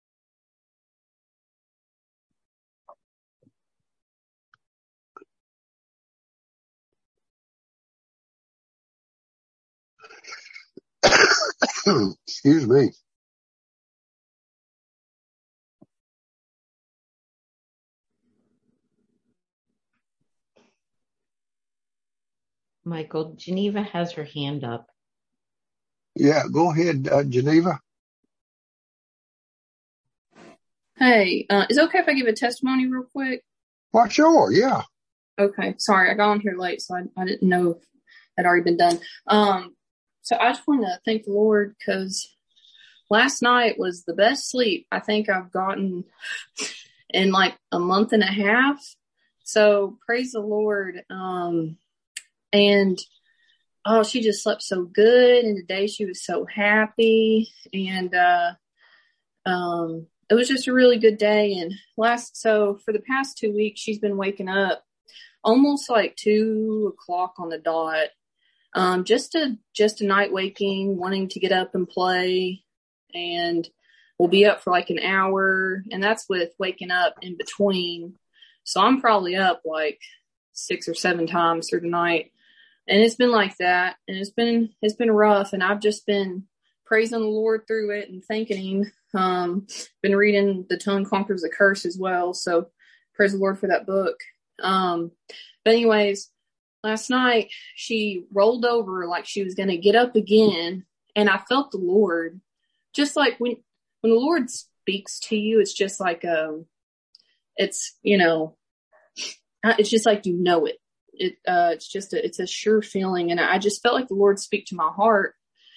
A: Excuse me.
J: Michael, Geneva has her hand up.
A: Yeah, go ahead, uh, Geneva.
K: Hey, uh, is it okay if I give a testimony real quick?
A: Well, sure, yeah.
K: Okay, sorry, I got on here late, so I, I didn't know if it had already been done. Um, so I just want to thank the Lord because last night was the best sleep I think I've gotten in like a month and a half. So praise the Lord. Um, and oh, she just slept so good, and today she was so happy, and uh, um, it was just a really good day. And last, so for the past two weeks, she's been waking up almost like two o'clock on the dot, um, just a just a night waking, wanting to get up and play, and we'll be up for like an hour, and that's with waking up in between. So I'm probably up like six or seven times through the night. And it's been like that, and it's been, it's been rough, and I've just been praising the Lord through it and thanking him. Um, been reading The Tongue Conquers the Curse as well. So praise the Lord for that book. Um, but anyways, last night she rolled over like she was going to get up again. And I felt the Lord just like when, when the Lord speaks to you, it's just like, um, it's, you know, it's just like, you know it. It, uh, it's just a, it's a sure feeling. And I just felt like the Lord speak to my heart,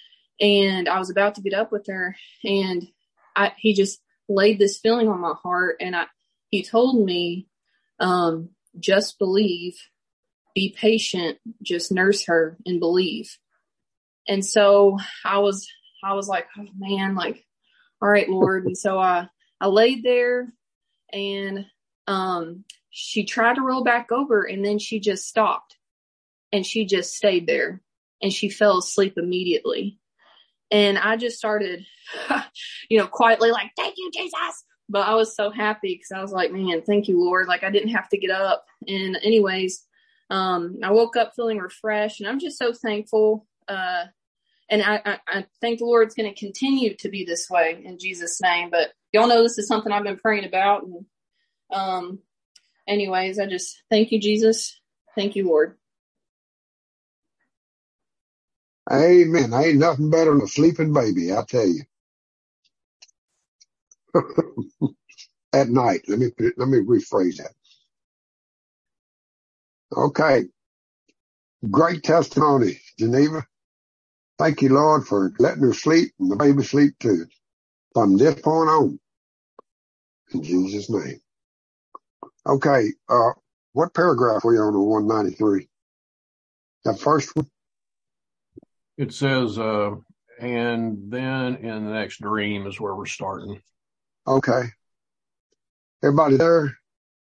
K: and I was about to get up with her, and I, he just laid this feeling on my heart. And I, he told me, um, just believe, be patient, just nurse her and believe. And so I was, I was like, oh man, like, all right, Lord. And so I, I laid there, and, um, she tried to roll back over, and then she just stopped, and she just stayed there, and she fell asleep immediately. And I just started, you know, quietly like, thank you, Jesus. But I was so happy because I was like, man, thank you, Lord. Like I didn't have to get up. And anyways, um, I woke up feeling refreshed, and I'm just so thankful. Uh, and I, I, I think the Lord's going to continue to be this way in Jesus' name. But y'all know this is something I've been praying about. And, um, anyways, I just thank you, Jesus. Thank you, Lord.
A: Amen. Ain't nothing better than a sleeping baby, I tell you. At night. Let me let me rephrase that. Okay. Great testimony, Geneva. Thank you, Lord, for letting her sleep and the baby sleep too. From this point on, in Jesus' name. Okay, uh, what paragraph are we on in one ninety-three? That first one?
I: It says, uh, and then in the next dream is where we're starting.
A: Okay. Everybody there?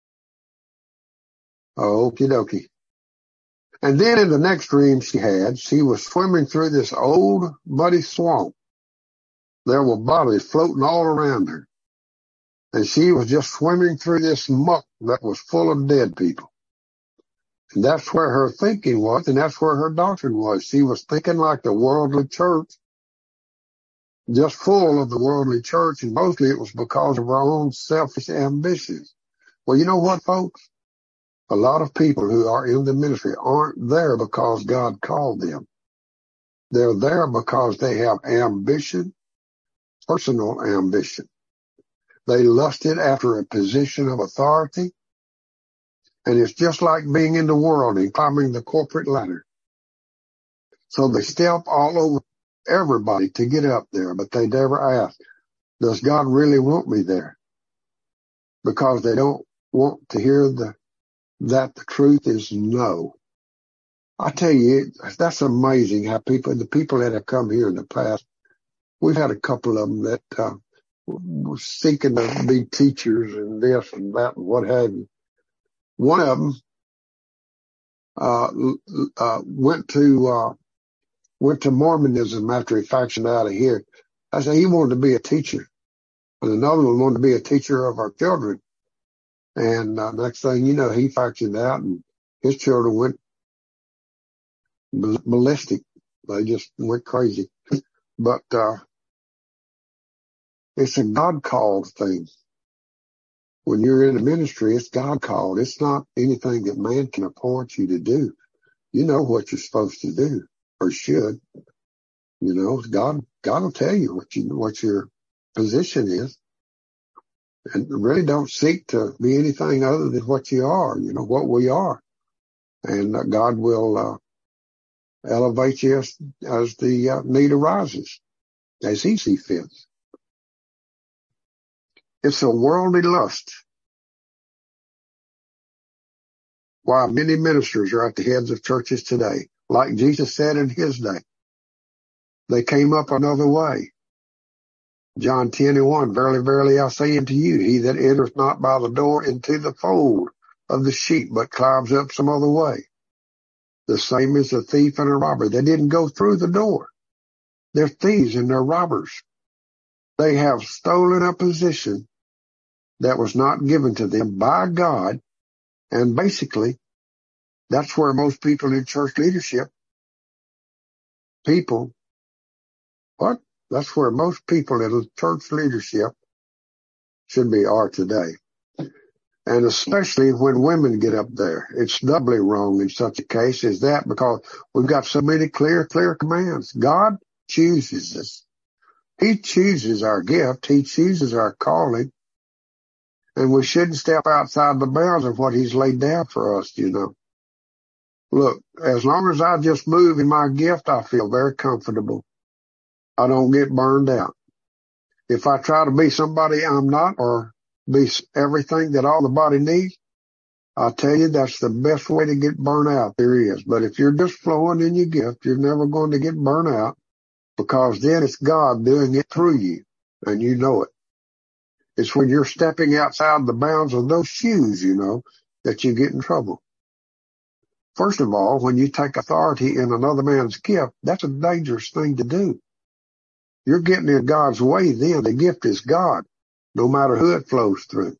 A: Oh, okie dokie. And then in the next dream she had, she was swimming through this old muddy swamp. There were bodies floating all around her. And she was just swimming through this muck that was full of dead people. And that's where her thinking was, and that's where her doctrine was. She was thinking like the worldly church, just full of the worldly church, and mostly it was because of her own selfish ambitions. Well, you know what, folks? A lot of people who are in the ministry aren't there because God called them. They're there because they have ambition, personal ambition. They lusted after a position of authority, and it's just like being in the world and climbing the corporate ladder. So they step all over everybody to get up there, but they never ask, does God really want me there? Because they don't want to hear the that the truth is no. I tell you, that's amazing how people, the people that have come here in the past, we've had a couple of them that uh, were seeking to be teachers and this and that and what have you. One of them uh, uh, went to uh, went to Mormonism after he factioned out of here. I said he wanted to be a teacher, and another one wanted to be a teacher of our children. And uh, next thing you know, he factioned out, and his children went ballistic. They just went crazy. But uh, it's a God-called thing. When you're in the ministry, it's God-called. It's not anything that man can appoint you to do. You know what you're supposed to do, or should. You know, God, God will tell you what you, what your position is. And really don't seek to be anything other than what you are, you know, what we are. And uh, God will uh, elevate you as, as the uh, need arises, as he sees fit. It's a worldly lust. Why many ministers are at the heads of churches today. Like Jesus said in his day, they came up another way. John ten and one, verily, verily, I say unto you, he that entereth not by the door into the fold of the sheep, but climbs up some other way. The same as a thief and a robber. They didn't go through the door. They're thieves and they're robbers. They have stolen a position that was not given to them by God. And basically, that's where most people in church leadership, people, what? That's where most people in church leadership should be are today. And especially when women get up there. It's doubly wrong in such a case as that because we've got so many clear, clear commands. God chooses us. He chooses our gift. He chooses our calling. And we shouldn't step outside the bounds of what he's laid down for us, you know. Look, as long as I just move in my gift, I feel very comfortable. I don't get burned out. If I try to be somebody I'm not or be everything that all the body needs, I tell you that's the best way to get burnt out there is. But if you're just flowing in your gift, you're never going to get burnt out because then it's God doing it through you and you know it. It's when you're stepping outside the bounds of those shoes, you know, that you get in trouble. First of all, when you take authority in another man's gift, that's a dangerous thing to do. You're getting in God's way then. The gift is God, no matter who it flows through.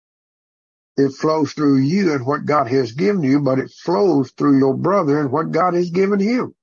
A: It flows through you and what God has given you, but it flows through your brother and what God has given him.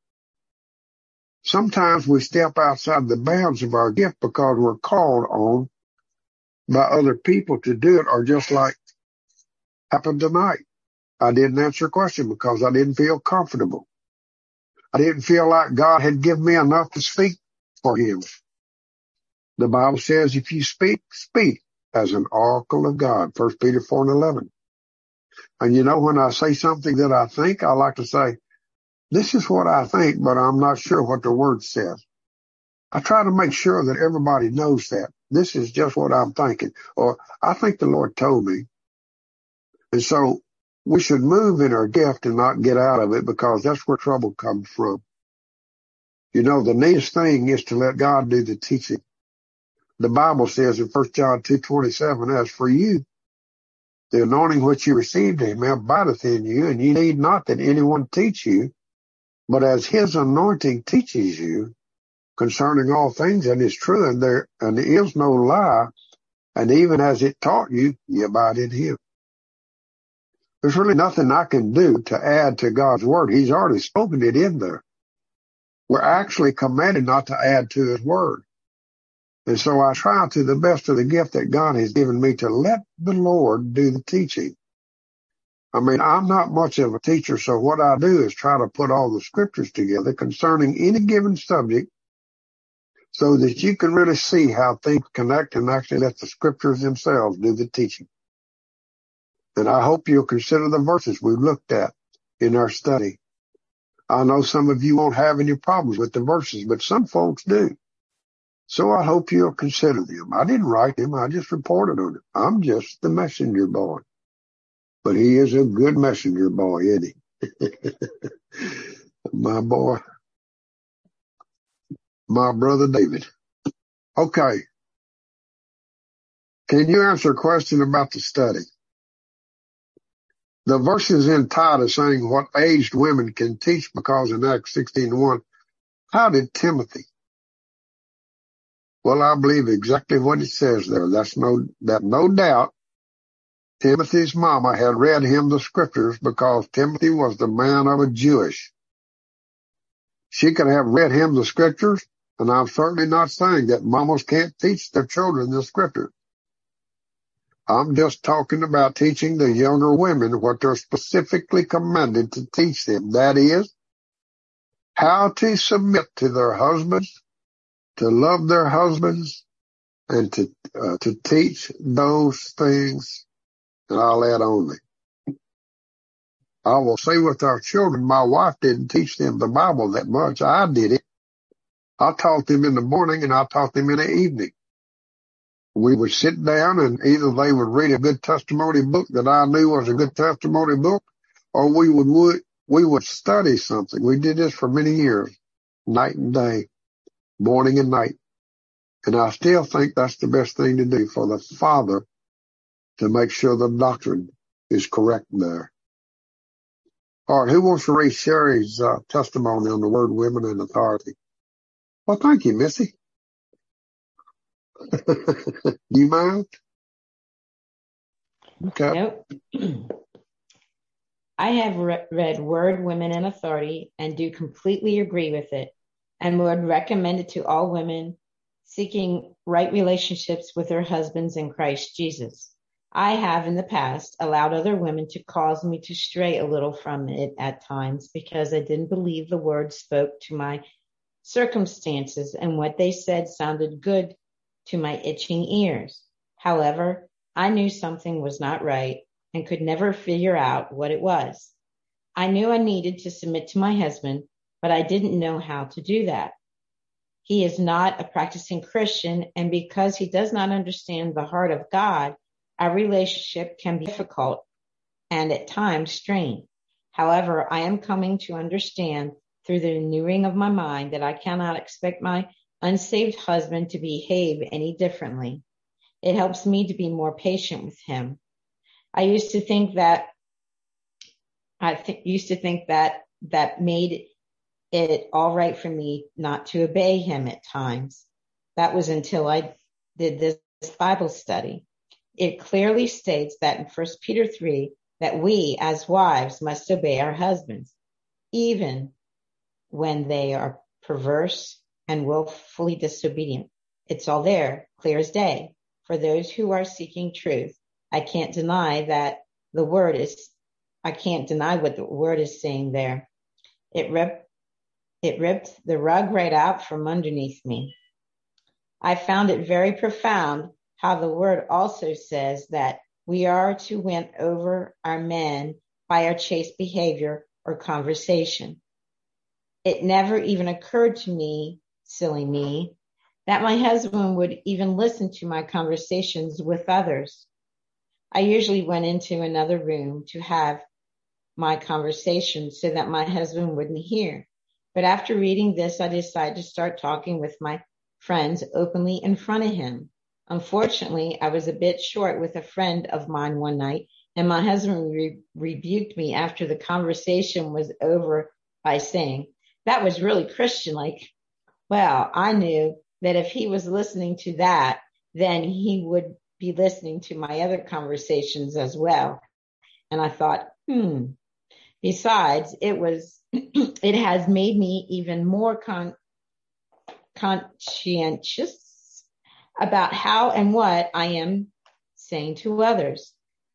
A: Sometimes we step outside the bounds of our gift because we're called on by other people to do it, or just like happened tonight. I didn't answer a question because I didn't feel comfortable. I didn't feel like God had given me enough to speak for him. The Bible says if you speak, speak as an oracle of God, First Peter four and eleven. And you know, when I say something that I think, I like to say, this is what I think, but I'm not sure what the word says. I try to make sure that everybody knows that. This is just what I'm thinking. Or I think the Lord told me. And so we should move in our gift and not get out of it, because that's where trouble comes from. You know, the neatest thing is to let God do the teaching. The Bible says in First John two twenty-seven, as for you, the anointing which you received of him abideth in you, and you need not that anyone teach you, but as his anointing teaches you concerning all things, and is true, and there and is no lie, and even as it taught you, you abide in him. There's really nothing I can do to add to God's word. He's already spoken it in there. We're actually commanded not to add to his word. And so I try to the best of the gift that God has given me to let the Lord do the teaching. I mean, I'm not much of a teacher, so what I do is try to put all the scriptures together concerning any given subject so that you can really see how things connect and actually let the scriptures themselves do the teaching. And I hope you'll consider the verses we've looked at in our study. I know some of you won't have any problems with the verses, but some folks do. So I hope you'll consider them. I didn't write them. I just reported on them. I'm just the messenger boy. But he is a good messenger boy, isn't he? My boy. My brother David. Okay. Can you answer a question about the study? The verses in Titus saying what aged women can teach, because in Acts sixteen one, how did Timothy? Well, I believe exactly what it says there. That's no, that no doubt Timothy's mama had read him the scriptures, because Timothy was the man of a Jewish. She could have read him the scriptures, and I'm certainly not saying that mamas can't teach their children the scriptures. I'm just talking about teaching the younger women what they're specifically commanded to teach them. That is, how to submit to their husbands, to love their husbands, and to uh, to teach those things. And I'll add only. I will say with our children, my wife didn't teach them the Bible that much. I did it. I taught them in the morning and I taught them in the evening. We would sit down and either they would read a good testimony book that I knew was a good testimony book, or we would, would we would study something. We did this for many years, night and day, morning and night. And I still think that's the best thing to do for the father, to make sure the doctrine is correct there. All right, who wants to read Sherry's uh, testimony on the word women and authority? Well, thank you, Missy. You mind? Okay.
J: Nope. I have re- read Word, Women, and Authority and do completely agree with it, and would recommend it to all women seeking right relationships with their husbands in Christ Jesus. I have in the past allowed other women to cause me to stray a little from it at times, because I didn't believe the word spoke to my circumstances, and what they said sounded good to my itching ears. However, I knew something was not right and could never figure out what it was. I knew I needed to submit to my husband, but I didn't know how to do that. He is not a practicing Christian, and because he does not understand the heart of God, our relationship can be difficult and at times strained. However, I am coming to understand through the renewing of my mind that I cannot expect my unsaved husband to behave any differently. It helps me to be more patient with him. I used to think that I th- used to think that that made it all right for me not to obey him at times. That was until I did this Bible study. It clearly states that in First Peter three that we as wives must obey our husbands, even when they are perverse and willfully disobedient. It's all there, clear as day. For those who are seeking truth, I can't deny that the word is, I can't deny what the word is saying there. It ripped, it ripped the rug right out from underneath me. I found it very profound how the word also says that we are to win over our men by our chaste behavior or conversation. It never even occurred to me, silly me, that my husband would even listen to my conversations with others. I usually went into another room to have my conversation so that my husband wouldn't hear. But after reading this, I decided to start talking with my friends openly in front of him. Unfortunately, I was a bit short with a friend of mine one night, and my husband re- rebuked me after the conversation was over by saying, "That was really Christian-like." Well, I knew that if he was listening to that, then he would be listening to my other conversations as well. And I thought, hmm. Besides, it was, it has made me even more con- conscientious about how and what I am saying to others.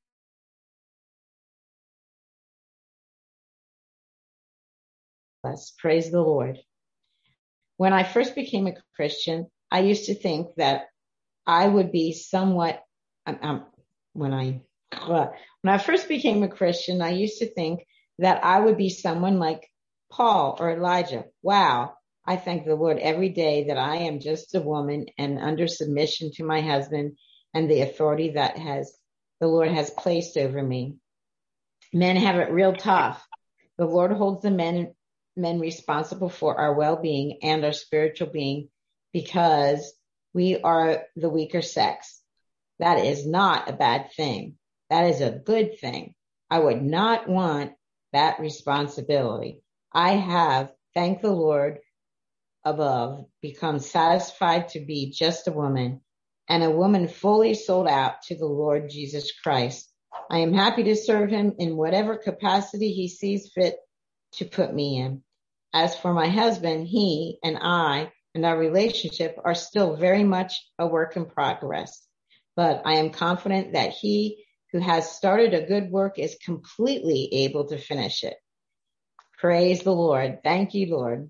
J: Let's praise the Lord. When I first became a Christian, I used to think that I would be somewhat, um, um, when I, uh, when I first became a Christian, I used to think that I would be someone like Paul or Elijah. Wow. I thank the Lord every day that I am just a woman and under submission to my husband and the authority that has, the Lord has placed over me. Men have it real tough. The Lord holds the men, men responsible for our well-being and our spiritual being because we are the weaker sex. That is not a bad thing. That is a good thing. I would not want that responsibility. I have, thank the Lord above, become satisfied to be just a woman and a woman fully sold out to the Lord Jesus Christ. I am happy to serve him in whatever capacity he sees fit to put me in. As for my husband, he and I and our relationship are still very much a work in progress, but I am confident that he who has started a good work is completely able to finish it. Praise the Lord. Thank you, Lord.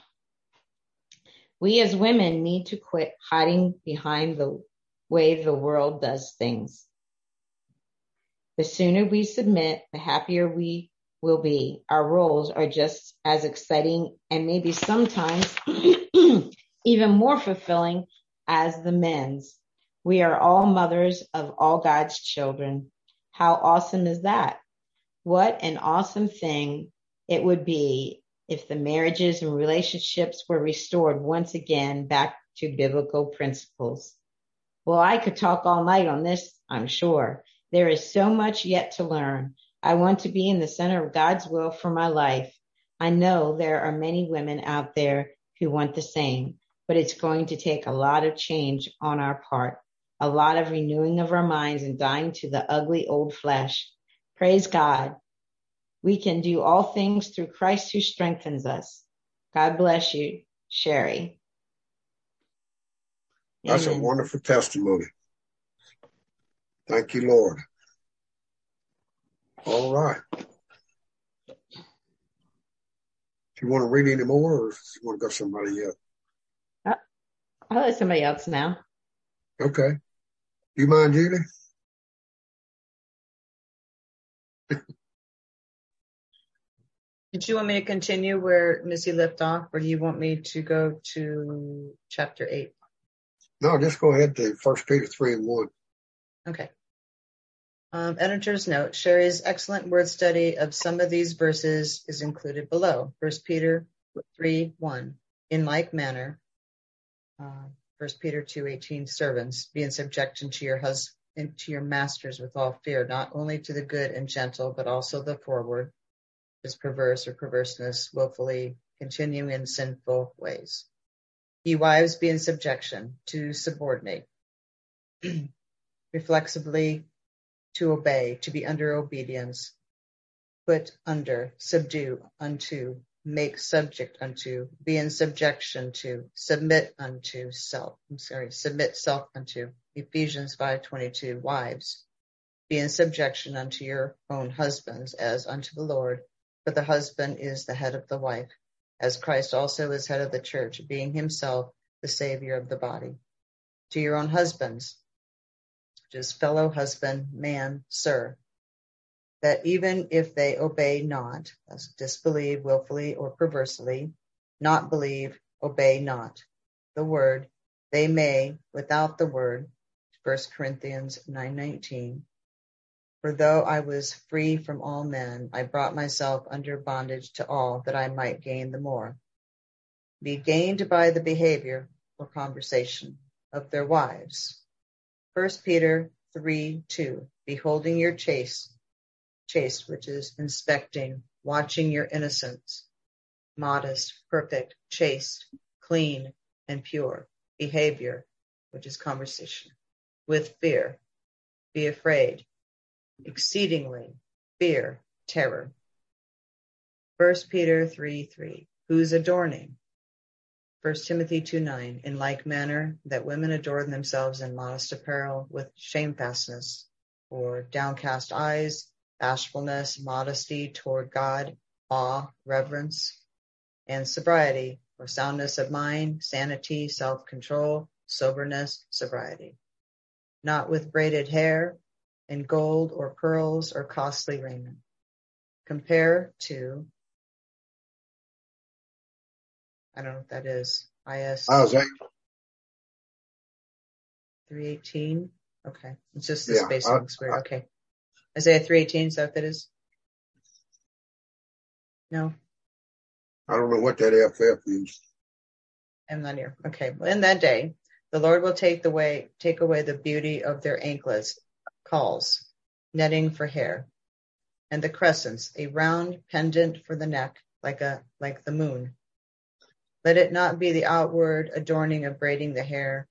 J: We as women need to quit hiding behind the way the world does things. The sooner we submit, the happier we will be. Our roles are just as exciting and maybe sometimes even more fulfilling as the men's. We are all mothers of all God's children. How awesome is that? What an awesome thing it would be if the marriages and relationships were restored once again back to biblical principles. Well, I could talk all night on this, I'm sure. There is so much yet to learn. I want to be in the center of God's will for my life. I know there are many women out there who want the same, but it's going to take a lot of change on our part, a lot of renewing of our minds and dying to the ugly old flesh. Praise God. We can do all things through Christ who strengthens us. God bless you, Sherry.
A: That's Amen. A wonderful testimony. Thank you, Lord. All right. Do you want to read any more, or do you want to go somebody else?
J: Uh, I'll let somebody else now.
A: Okay. Do you mind, Julie?
C: Did you want me to continue where Missy left off, or do you want me to go to chapter eight?
A: No, just go ahead to First Peter three and one.
C: Okay. Um, editor's note, Sherry's excellent word study of some of these verses is included below. First Peter three one. In like manner, uh, First Peter two eighteen, servants, be in subjection to your husband, to your masters with all fear, not only to the good and gentle, but also the forward, is perverse or perverseness, willfully continuing in sinful ways. Ye wives, be in subjection, to subordinate, reflexively to obey, to be under obedience, put under, subdue unto, make subject unto, be in subjection to, submit unto self. I'm sorry, submit self unto. Ephesians five twenty-two, wives, be in subjection unto your own husbands as unto the Lord. For the husband is the head of the wife, as Christ also is head of the church, being himself the Savior of the body. To your own husbands, which is fellow husband, man, sir, that even if they obey not, that's disbelieve willfully or perversely, not believe, obey not the word, they may, without the word, First Corinthians nine nineteen, for though I was free from all men, I brought myself under bondage to all, that I might gain the more. Be gained by the behavior or conversation of their wives. First Peter three two, beholding your chaste, chaste, which is inspecting, watching your innocence, modest, perfect, chaste, clean, and pure behavior, which is conversation, with fear, be afraid, exceedingly, fear, terror. First Peter three three, whose adorning. First Timothy two nine, in like manner that women adorn themselves in modest apparel with shamefastness, or downcast eyes, bashfulness, modesty toward God, awe, reverence, and sobriety, or soundness of mind, sanity, self-control, soberness, sobriety. Not with braided hair and gold or pearls or costly raiment. Compare to, I don't know what that is, I S three eighteen. Okay, it's just the
A: Yeah,
C: spacing
A: I,
C: looks weird.
A: I,
C: Okay, Isaiah three eighteen, is that what that is? No,
A: I don't know what that F F is.
C: I'm not here. Okay, well, in that day, the Lord will take the way, take away the beauty of their anklets, calls, netting for hair, and the crescents, a round pendant for the neck, like a like the moon. Let it not be the outward adorning of braiding the hair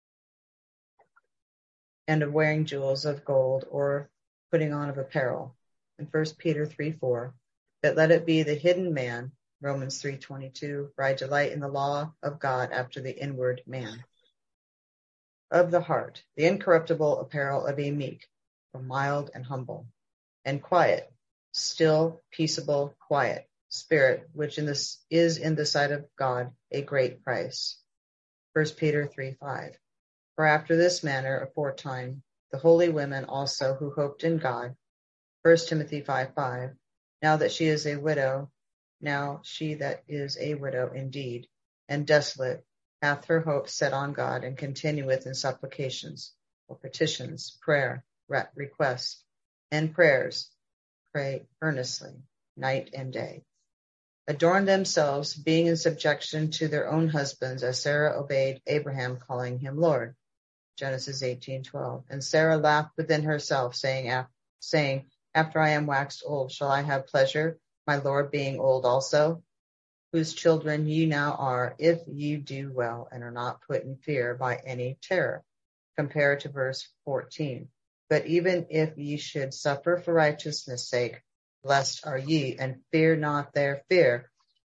C: and of wearing jewels of gold or putting on of apparel. In First Peter three four, but let it be the hidden man, Romans three twenty-two, for I delight in the law of God after the inward man. Of the heart, the incorruptible apparel of a meek, or mild and humble, and quiet, still, peaceable, quiet spirit, which in this is in the sight of God a great price. First Peter three five. For after this manner aforetime, the holy women also who hoped in God, First Timothy five five, now that she is a widow, now she that is a widow indeed, and desolate, hath her hope set on God, and continueth in supplications, or petitions, prayer, requests, and prayers, pray earnestly, night and day. Adorn themselves, being in subjection to their own husbands, as Sarah obeyed Abraham, calling him Lord. Genesis eighteen twelve. And Sarah laughed within herself, saying, saying, after I am waxed old, shall I have pleasure, my Lord being old also? Whose children ye now are, if ye do well, and are not put in fear by any terror. Compare to verse fourteen. But even if ye should suffer for righteousness' sake, blessed are ye, and fear not their fear.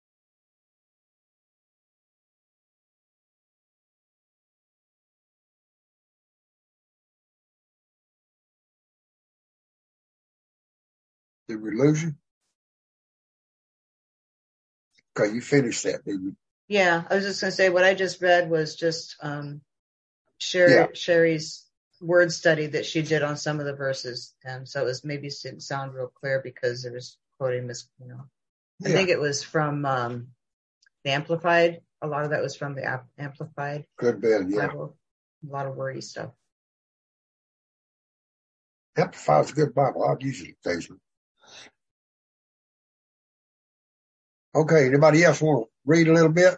A: Did we lose you? Okay, you finished that, didn't you?
C: Yeah, I was just going to say what I just read was just um, Sherry,
A: Yeah.
C: Sherry's word study that she did on some of the verses. And so it was maybe it didn't sound real clear because it was quoting Miss, you know, I
A: Yeah.
C: think it was from um, the Amplified. A lot of that was from the Ap- Amplified
A: Good bit, yeah.
C: Bible. A lot of wordy stuff.
A: Amplify's a good Bible. I'll use it occasionally. Okay, anybody else want to read a little bit?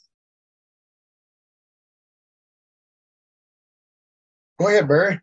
A: Go ahead, Barry.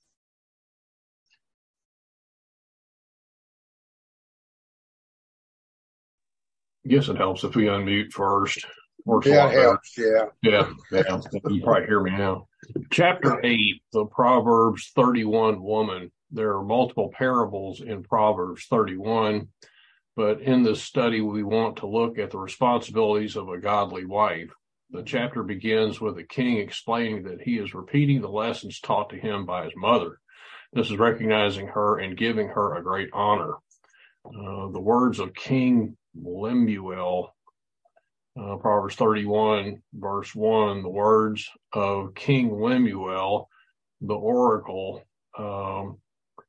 I: I guess it helps if we unmute first. Works a
A: Yeah,
I: lot
A: it
I: better.
A: helps, yeah.
I: Yeah, yeah. You can probably hear me now. Chapter eight, the Proverbs thirty-one woman. There are multiple parables in Proverbs thirty-one, but in this study, we want to look at the responsibilities of a godly wife. The chapter begins with the king explaining that he is repeating the lessons taught to him by his mother. This is recognizing her and giving her a great honor. Uh, the words of King Lemuel, uh, Proverbs thirty-one, verse one, the words of King Lemuel, the oracle Um,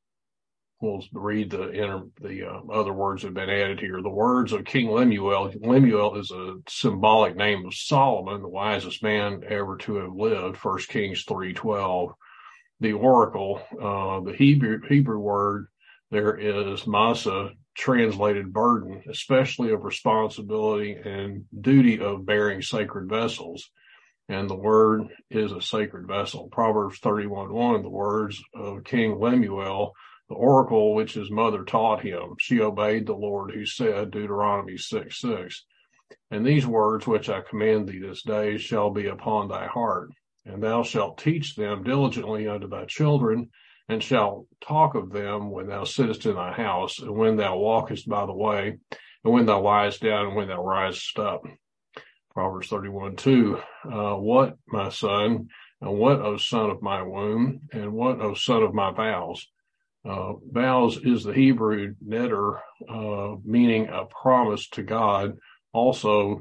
I: we'll read the inter, the uh, other words that have been added here. The words of King Lemuel. Lemuel is a symbolic name of Solomon, the wisest man ever to have lived. First Kings three twelve. The oracle, uh, the Hebrew Hebrew word there is masa, translated burden, especially of responsibility and duty of bearing sacred vessels. And the word is a sacred vessel. Proverbs thirty-one one, the words of King Lemuel, the oracle which his mother taught him. She obeyed the Lord who said, Deuteronomy six six. And these words which I command thee this day shall be upon thy heart, and thou shalt teach them diligently unto thy children, and shalt talk of them when thou sittest in thy house, and when thou walkest by the way, and when thou liest down, and when thou risest up. Proverbs thirty-one two, uh, what, my son, and what, O son of my womb, and what, O son of my vows? Uh, vows is the Hebrew neder, uh, meaning a promise to God, also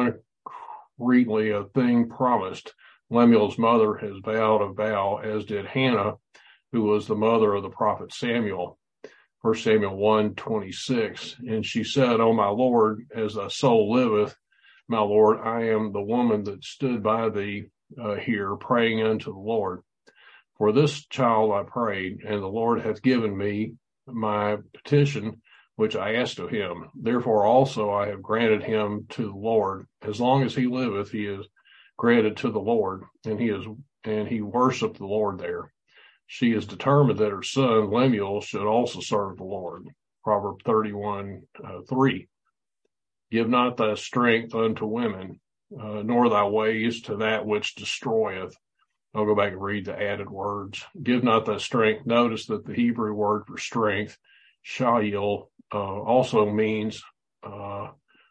I: concretely a thing promised. Lemuel's mother has vowed a vow, as did Hannah, who was the mother of the prophet Samuel. First Samuel one twenty-six, and she said, O my Lord, as thy soul liveth, my Lord, I am the woman that stood by thee uh, here, praying unto the Lord. For this child I prayed, and the Lord hath given me my petition, which I asked of him. Therefore also I have granted him to the Lord. As long as he liveth, he is granted to the Lord, and he is and he worshiped the Lord there. She is determined that her son Lemuel should also serve the Lord. Proverbs thirty-one three. Give not thy strength unto women, uh, nor thy ways to that which destroyeth. I'll go back and read the added words. Give not thy strength. Notice that the Hebrew word for strength, shayil, uh, also means uh,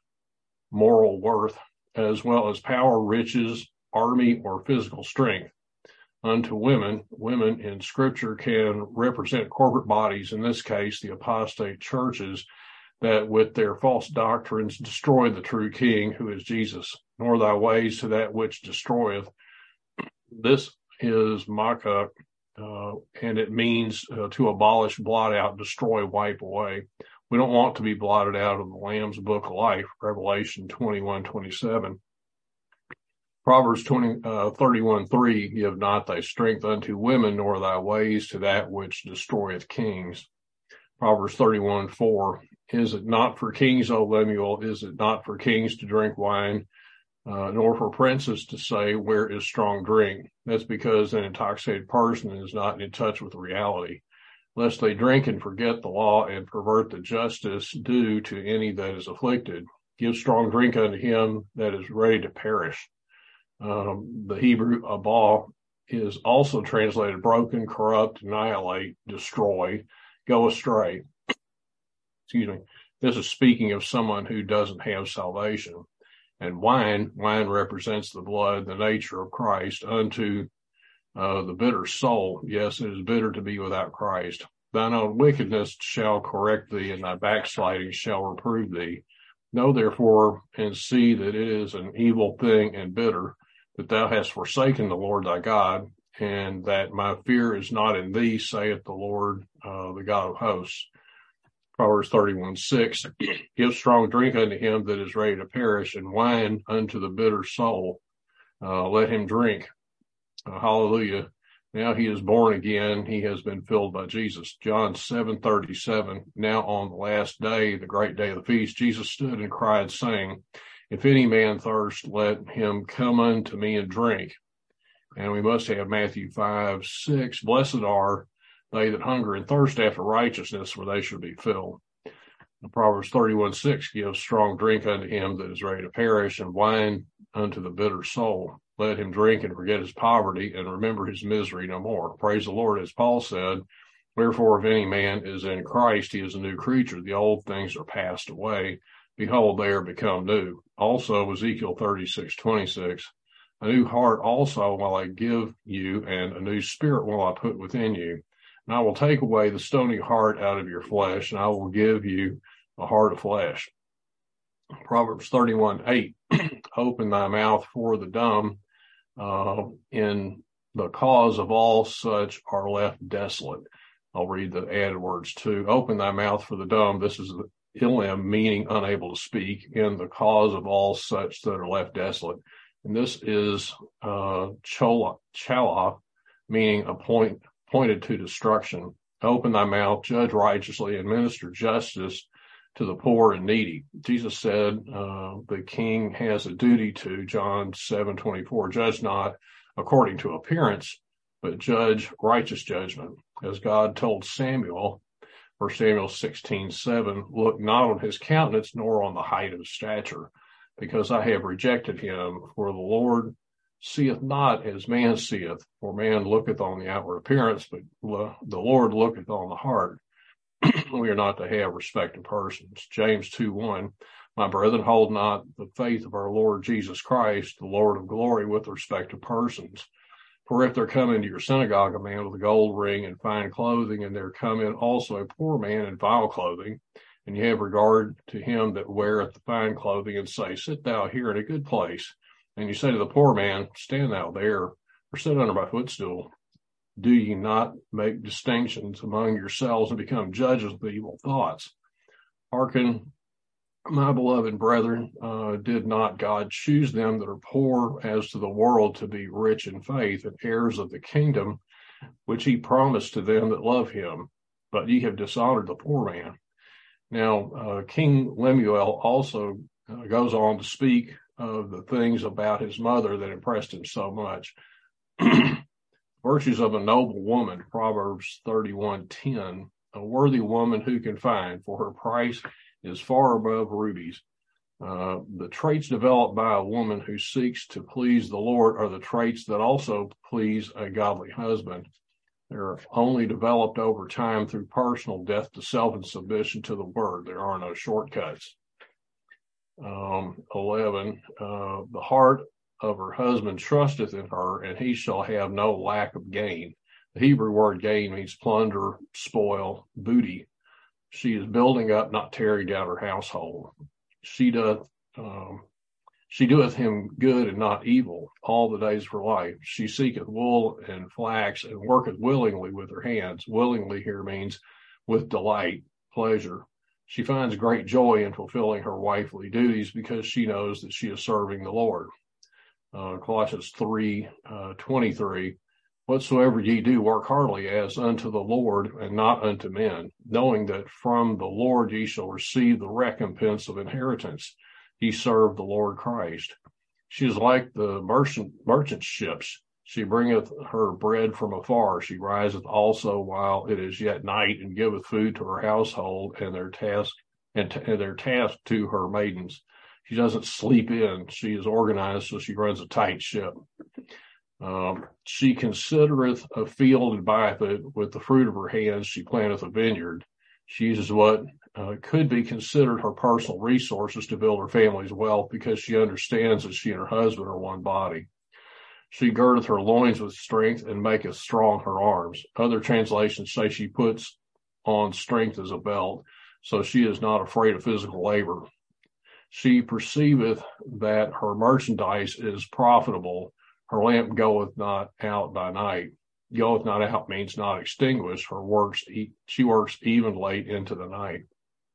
I: moral worth, as well as power, riches, army, or physical strength. Unto women, women in Scripture can represent corporate bodies, in this case, the apostate churches, that with their false doctrines destroy the true King, who is Jesus. Nor thy ways to that which destroyeth. This is Makkah, uh, and it means uh, to abolish, blot out, destroy, wipe away. We don't want to be blotted out of the Lamb's book of life, Revelation twenty-one twenty-seven. Proverbs twenty, uh, thirty-one three, give not thy strength unto women, nor thy ways to that which destroyeth kings. Proverbs thirty-one four, is it not for kings, O Lemuel, is it not for kings to drink wine, uh, nor for princes to say, where is strong drink? That's because an intoxicated person is not in touch with reality, lest they drink and forget the law and pervert the justice due to any that is afflicted. Give strong drink unto him that is ready to perish. Um, the Hebrew abah is also translated broken, corrupt, annihilate, destroy, go astray. Excuse me. This is speaking of someone who doesn't have salvation. And wine, wine represents the blood, the nature of Christ, unto uh, the bitter soul. Yes, it is bitter to be without Christ. Thine own wickedness shall correct thee, and thy backsliding shall reprove thee. Know therefore and see that it is an evil thing and bitter, that thou hast forsaken the Lord thy God, and that my fear is not in thee, saith the Lord, uh, the God of hosts. Proverbs thirty-one six, give strong drink unto him that is ready to perish, and wine unto the bitter soul. Uh, let him drink. Uh, hallelujah. Now he is born again. He has been filled by Jesus. John seven thirty-seven, now on the last day, the great day of the feast, Jesus stood and cried, saying, if any man thirst, let him come unto me and drink. And we must have Matthew five six, blessed are they that hunger and thirst after righteousness, for they shall be filled. And Proverbs thirty-one six gives strong drink unto him that is ready to perish, and wine unto the bitter soul. Let him drink and forget his poverty, and remember his misery no more. Praise the Lord, as Paul said, wherefore if any man is in Christ, he is a new creature. The old things are passed away. Behold, they are become new. Also Ezekiel thirty-six twenty-six, a new heart also will I give you, and a new spirit will I put within you. And I will take away the stony heart out of your flesh, and I will give you a heart of flesh. Proverbs thirty-one eight, open thy mouth for the dumb, uh, in the cause of all such are left desolate. I'll read the added words too. Open thy mouth for the dumb. This is the Elim, meaning unable to speak, in the cause of all such that are left desolate. And this is uh, chola, chala, meaning appoint, appointed to destruction. Open thy mouth, judge righteously, and minister justice to the poor and needy. Jesus said uh, the king has a duty to, John seven twenty-four, judge not according to appearance, but judge righteous judgment. As God told Samuel, First Samuel sixteen seven, look not on his countenance nor on the height of his stature, because I have rejected him. For the Lord seeth not as man seeth, for man looketh on the outward appearance, but the Lord looketh on the heart. We are not to have respect of persons. James two one, my brethren, hold not the faith of our Lord Jesus Christ, the Lord of glory, with respect of persons. For if there come into your synagogue a man with a gold ring and fine clothing, and there come in also a poor man in vile clothing, and you have regard to him that weareth the fine clothing, and say, sit thou here in a good place, and you say to the poor man, stand thou there, or sit under my footstool, do ye not make distinctions among yourselves and become judges of evil thoughts? Hearken, my beloved brethren, uh, did not God choose them that are poor as to the world to be rich in faith and heirs of the kingdom, which he promised to them that love him? But ye have dishonored the poor man. Now, uh, King Lemuel also uh, goes on to speak of the things about his mother that impressed him so much. Virtues of a noble woman, Proverbs thirty-one ten, a worthy woman who can find, for her price is far above rubies. Uh, the traits developed by a woman who seeks to please the Lord are the traits that also please a godly husband. They're only developed over time through personal death to self and submission to the word. There are no shortcuts. Um, eleven, uh, the heart of her husband trusteth in her, and he shall have no lack of gain. The Hebrew word gain means plunder, spoil, booty. She is building up, not tearing down her household. She doth, um, she doeth him good and not evil all the days of her life. She seeketh wool and flax and worketh willingly with her hands. Willingly here means with delight, pleasure. She finds great joy in fulfilling her wifely duties because she knows that she is serving the Lord. Uh, Colossians three twenty-three, whatsoever ye do, work heartily as unto the Lord and not unto men, knowing that from the Lord ye shall receive the recompense of inheritance. Ye serve the Lord Christ. She is like the merchant, merchant ships. She bringeth her bread from afar. She riseth also while it is yet night, and giveth food to her household and their task and, t- and their task to her maidens. She doesn't sleep in. She is organized, so she runs a tight ship. Um, she considereth a field and buyeth it. With the fruit of her hands she planteth a vineyard. She uses what uh, could be considered her personal resources to build her family's wealth, because she understands that she and her husband are one body. She girdeth her loins with strength and maketh strong her arms. Other translations say she puts on strength as a belt, so she is not afraid of physical labor. She perceiveth that her merchandise is profitable. Her lamp goeth not out by night. Goeth not out means not extinguished. Her works, she works even late into the night.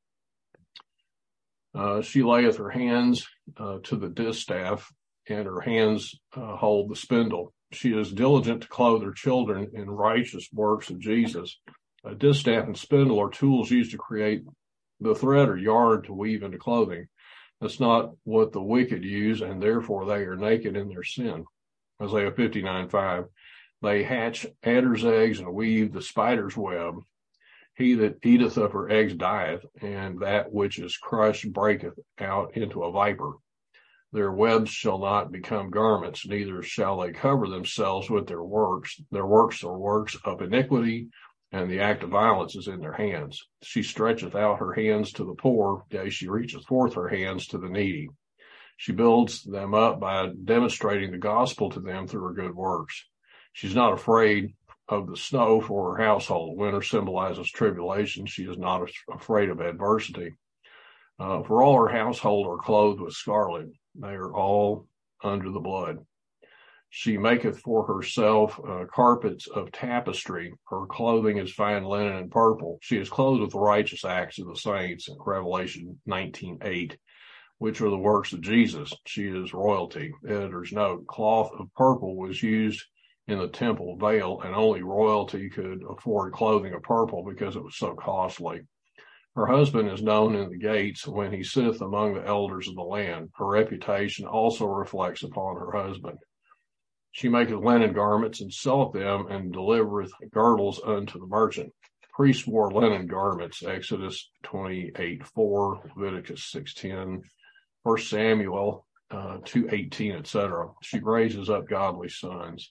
I: Uh, she layeth her hands uh, to the distaff, and her hands uh, hold the spindle. She is diligent to clothe her children in righteous works of Jesus. A distaff and spindle are tools used to create the thread or yarn to weave into clothing. That's not what the wicked use, and therefore they are naked in their sin. Isaiah fifty-nine five. They hatch adder's eggs and weave the spider's web. He that eateth of her eggs dieth, and that which is crushed breaketh out into a viper. Their webs shall not become garments, neither shall they cover themselves with their works. Their works are works of iniquity, and the act of violence is in their hands. She stretcheth out her hands to the poor, yea, she reacheth forth her hands to the needy. She builds them up by demonstrating the gospel to them through her good works. She's not afraid of the snow for her household. Winter symbolizes tribulation. She is not afraid of adversity. Uh, for all her household are clothed with scarlet. They are all under the blood. She maketh for herself uh, carpets of tapestry. Her clothing is fine linen and purple. She is clothed with the righteous acts of the saints in Revelation nineteen eight, which are the works of Jesus. She is royalty. Editor's note, cloth of purple was used in the temple veil, and only royalty could afford clothing of purple because it was so costly. Her husband is known in the gates when he sitteth among the elders of the land. Her reputation also reflects upon her husband. She maketh linen garments and selleth them, and delivereth girdles unto the merchant. Priests wore linen garments, Exodus twenty-eight four, Leviticus six ten, First Samuel uh, two eighteen, et cetera. She raises up godly sons.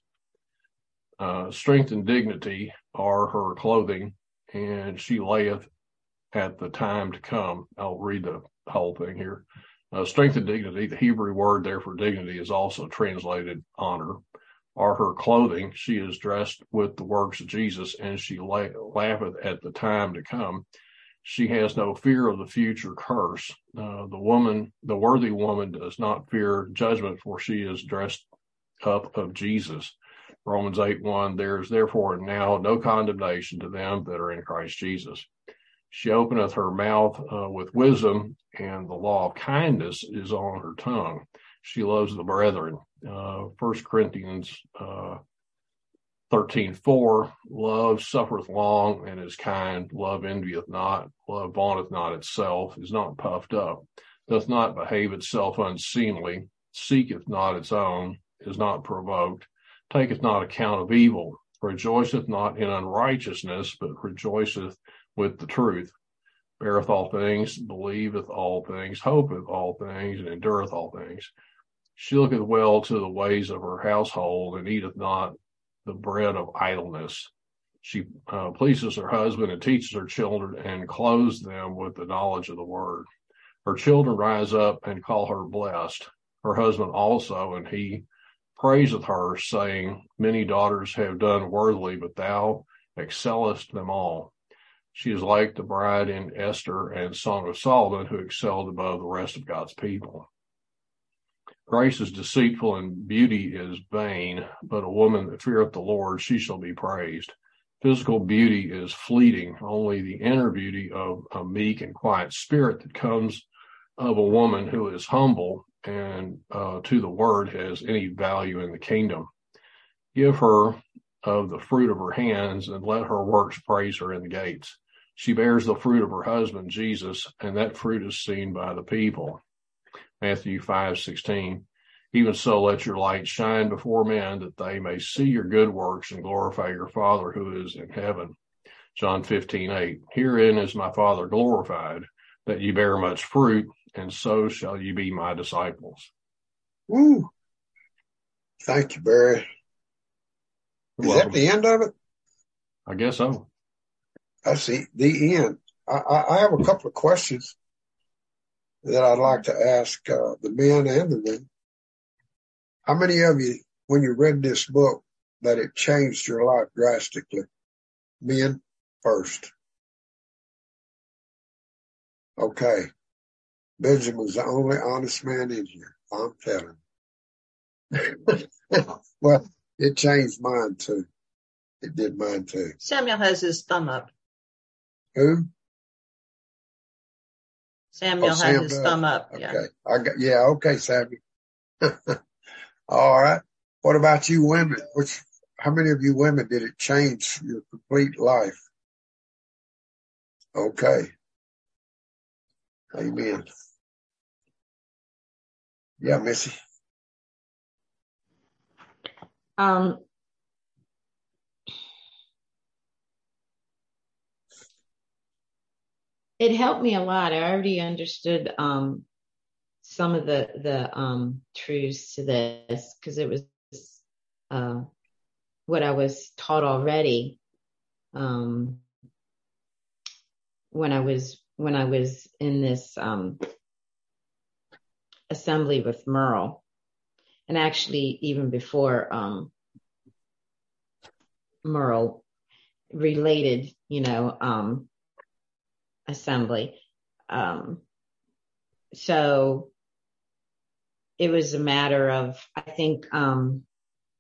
I: Uh, strength and dignity are her clothing, and she layeth at the time to come. I'll read the whole thing here. Uh, strength and dignity, the Hebrew word there for dignity is also translated honor, are her clothing. She is dressed with the works of Jesus, and she la- laugheth at the time to come. She has no fear of the future curse. Uh, the woman, the worthy woman does not fear judgment, for she is dressed up of Jesus. Romans eight one, there is therefore now no condemnation to them that are in Christ Jesus. She openeth her mouth uh, with wisdom, and the law of kindness is on her tongue. She loves the brethren. Uh, First Corinthians uh, thirteen four, love suffereth long and is kind. Love envieth not. Love vaunteth not itself, is not puffed up, doth not behave itself unseemly, seeketh not its own, is not provoked, taketh not account of evil, rejoiceth not in unrighteousness, but rejoiceth with the truth, beareth all things, believeth all things, hopeth all things, and endureth all things. She looketh well to the ways of her household, and eateth not the bread of idleness. She uh, pleases her husband, and teaches her children, and clothes them with the knowledge of the word. Her children rise up and call her blessed, her husband also, and he praiseth her, saying, many daughters have done worthily, but thou excellest them all. She is like the bride in Esther and Song of Solomon, who excelled above the rest of God's people. Grace is deceitful and beauty is vain, but a woman that feareth the Lord, she shall be praised. Physical beauty is fleeting. Only the inner beauty of a meek and quiet spirit that comes of a woman who is humble and uh, to the word has any value in the kingdom. Give her of the fruit of her hands, and let her works praise her in the gates. She bears the fruit of her husband, Jesus, and that fruit is seen by the people. Matthew five sixteen. Even so, let your light shine before men, that they may see your good works and glorify your Father who is in heaven. John fifteen eight. Herein is my Father glorified, that ye bear much fruit, and so shall ye be my disciples.
A: Woo! Thank you, Barry. Is that the end of it?
I: I guess so.
A: That's the, the end. I, I have a couple of questions that I'd like to ask uh, the men and the women. How many of you, when you read this book, that it changed your life drastically? Men first. Okay. Benjamin's the only honest man in here. I'm telling you. Well, it changed mine too. It did mine too.
C: Samuel has his thumb up.
A: Who?
C: Samuel
A: oh,
C: has
A: Sam
C: his
A: does.
C: thumb up.
A: Okay.
C: Yeah.
A: I got, yeah. Okay, Samuel. All right. What about you women? Which, how many of you women did it change your complete life? Okay. Amen. Yeah, Missy.
J: Um, it helped me a lot. I already understood um, some of the the um, truths to this, because it was uh, what I was taught already um, when I was when I was in this um, assembly with Merle, and actually even before um, Merle related, you know. Um, assembly. Um, so it was a matter of, I think, um,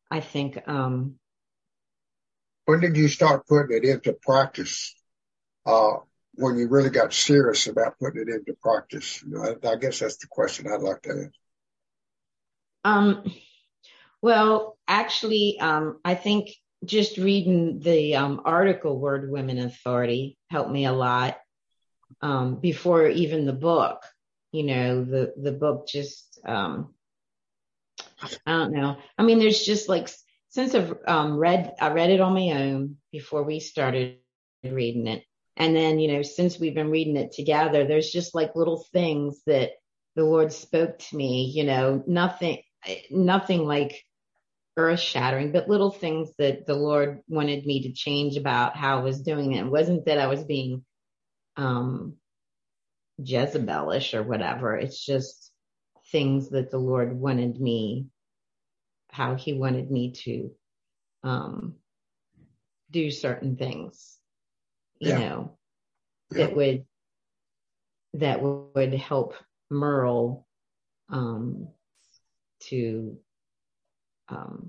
J: I think, um,
A: when did you start putting it into practice? Uh, when you really got serious about putting it into practice? You know, I, I guess that's the question I'd like to ask.
J: Um, well, actually, um, I think just reading the um, article Word Women Authority helped me a lot um, before even the book. You know, the, the book just, um, I don't know. I mean, there's just like, since I've um, read, I read it on my own before we started reading it. And then, you know, since we've been reading it together, there's just like little things that the Lord spoke to me, you know, nothing, nothing like earth shattering, but little things that the Lord wanted me to change about how I was doing it. It wasn't that I was being um, Jezebelish or whatever. It's just things that the Lord wanted me, how he wanted me to um, do certain things, you yeah. know, yeah. that would, that would help Merle um, to um,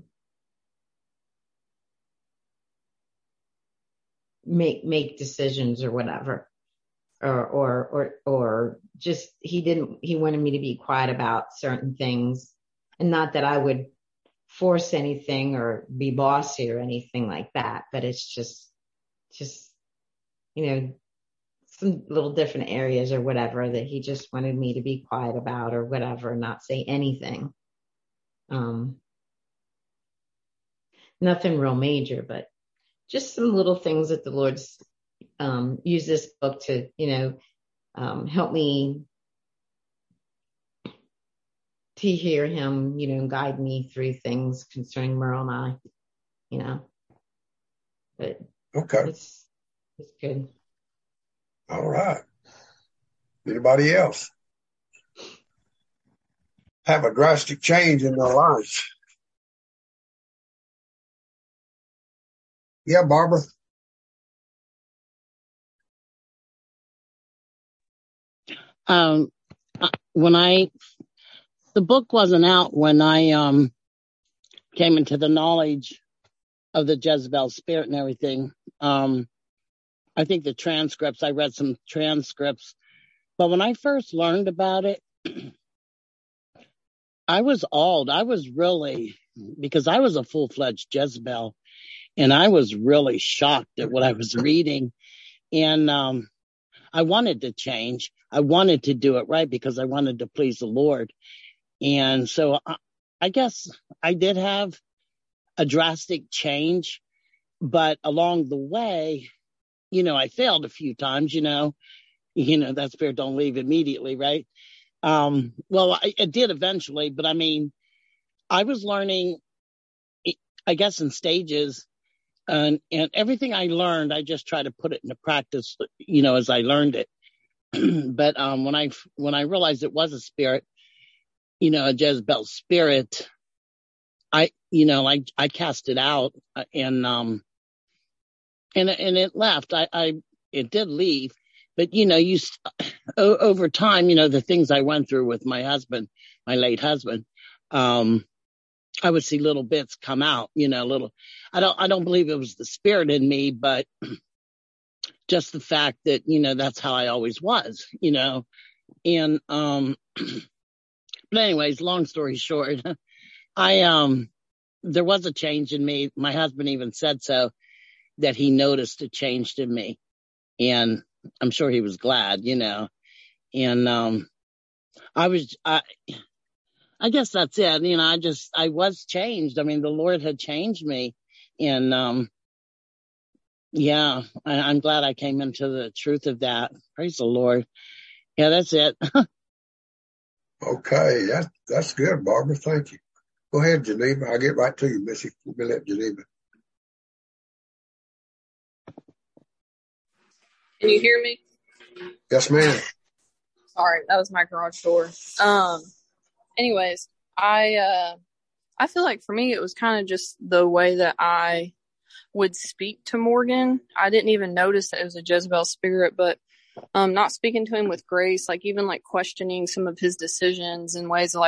J: make, make decisions or whatever, or, or, or, or just, he didn't, he wanted me to be quiet about certain things, and not that I would force anything or be bossy or anything like that, but it's just, just, you know, some little different areas or whatever that he just wanted me to be quiet about or whatever, not say anything. Um, nothing real major, but just some little things that the Lord's um, used this book to, you know, um, help me to hear him, you know, guide me through things concerning Merle and I, you know. But
A: okay,
J: it's it's good.
A: All right. Anybody else have a drastic change in their lives? Yeah, Barbara.
L: Um, when I, the book wasn't out when I um came into the knowledge of the Jezebel spirit and everything. Um, I think the transcripts, I read some transcripts, but when I first learned about it, I was awed. I was really, because I was a full-fledged Jezebel, and I was really shocked at what I was reading. And um, I wanted to change. I wanted to do it right because I wanted to please the Lord. And so I, I guess I did have a drastic change, but along the way, you know, I failed a few times, you know, you know, that spirit don't leave immediately, right? Um, well, I, it did eventually, but I mean, I was learning, I guess, in stages, and, and everything I learned, I just try to put it into practice, you know, as I learned it. But um, when I when I realized it was a spirit, you know, a Jezebel spirit, I, you know, I I cast it out, and um, and and it left. I, I it did leave, but you know, you over time, you know, the things I went through with my husband, my late husband, um, I would see little bits come out, you know, little. I don't I don't believe it was the spirit in me, but just the fact that, you know, that's how I always was, you know. And, um, but anyways, long story short, I, um, there was a change in me. My husband even said so, that he noticed a change in me, and I'm sure he was glad, you know. And, um, I was, I, I guess that's it. You know, I just, I was changed. I mean, the Lord had changed me, and, um, yeah, I, I'm glad I came into the truth of that. Praise the Lord. Yeah, that's it.
A: Okay, that's that's good, Barbara. Thank you. Go ahead, Geneva. I'll get right to you, Missy. We'll let Geneva.
K: Can you hear me?
A: Yes, ma'am.
K: Sorry, that was my garage door. Um. Anyways, I uh, I feel like for me it was kind of just the way that I would speak to Morgan. I didn't even notice that it was a Jezebel spirit, but um, not speaking to him with grace, like even like questioning some of his decisions in ways of like,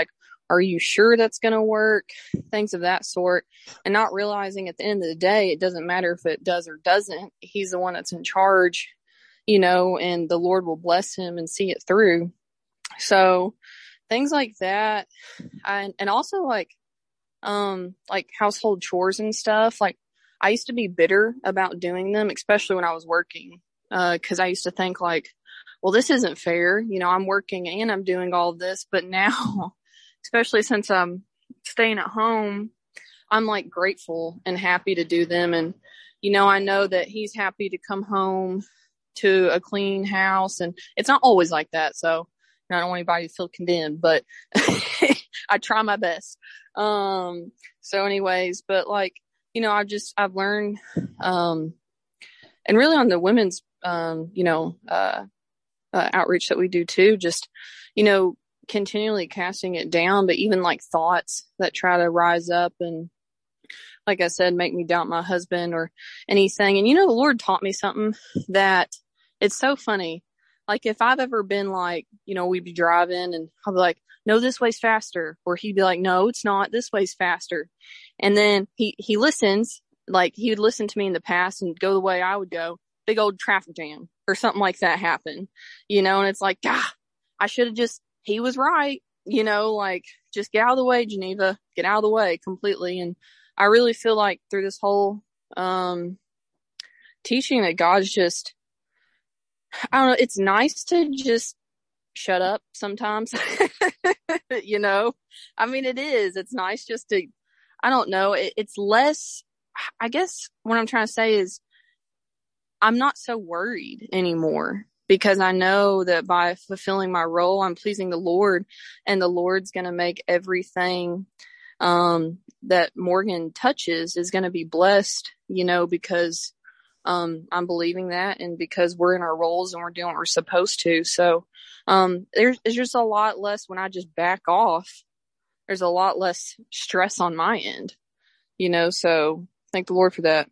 K: Are you sure that's going to work? Things of that sort. And not realizing at the end of the day, it doesn't matter if it does or doesn't. He's the one that's in charge, you know, and the Lord will bless him and see it through. So things like that. And, and also like, um, like household chores and stuff. Like I used to be bitter about doing them, especially when I was working. Uh, cause I used to think like, well, this isn't fair. You know, I'm working and I'm doing all of this, but now, especially since I'm staying at home, I'm like grateful and happy to do them. And, you know, I know that he's happy to come home to a clean house, and it's not always like that. So I don't want anybody to feel condemned, but I try my best. Um, so anyways, but like, you know, I've just, I've learned, um, and really on the women's, um, you know, uh, uh, outreach that we do too, just, you know, continually casting it down, but even like thoughts that try to rise up and, like I said, make me doubt my husband or anything. And, you know, the Lord taught me something that it's so funny. Like if I've ever been like, you know, we'd be driving and I'll be like, no, this way's faster. Or he'd be like, no, it's not. This way's faster. And then he, he listens, like he would listen to me in the past and go the way I would go. Big old traffic jam or something like that happen, you know, and it's like, ah, I should have just, he was right, you know, like just get out of the way, Geneva, get out of the way completely. And I really feel like through this whole, um, teaching that God's just, I don't know, it's nice to just shut up sometimes, you know, I mean, it is, it's nice just to, I don't know, it, it's less, I guess what I'm trying to say is I'm not so worried anymore because I know that by fulfilling my role, I'm pleasing the Lord, and the Lord's going to make everything, um, that Morgan touches is going to be blessed, you know, because, um, I'm believing that, and because we're in our roles and we're doing what we're supposed to. So, um, there's, there's just a lot less when I just back off. There's a lot less stress on my end, you know, so thank the Lord for that.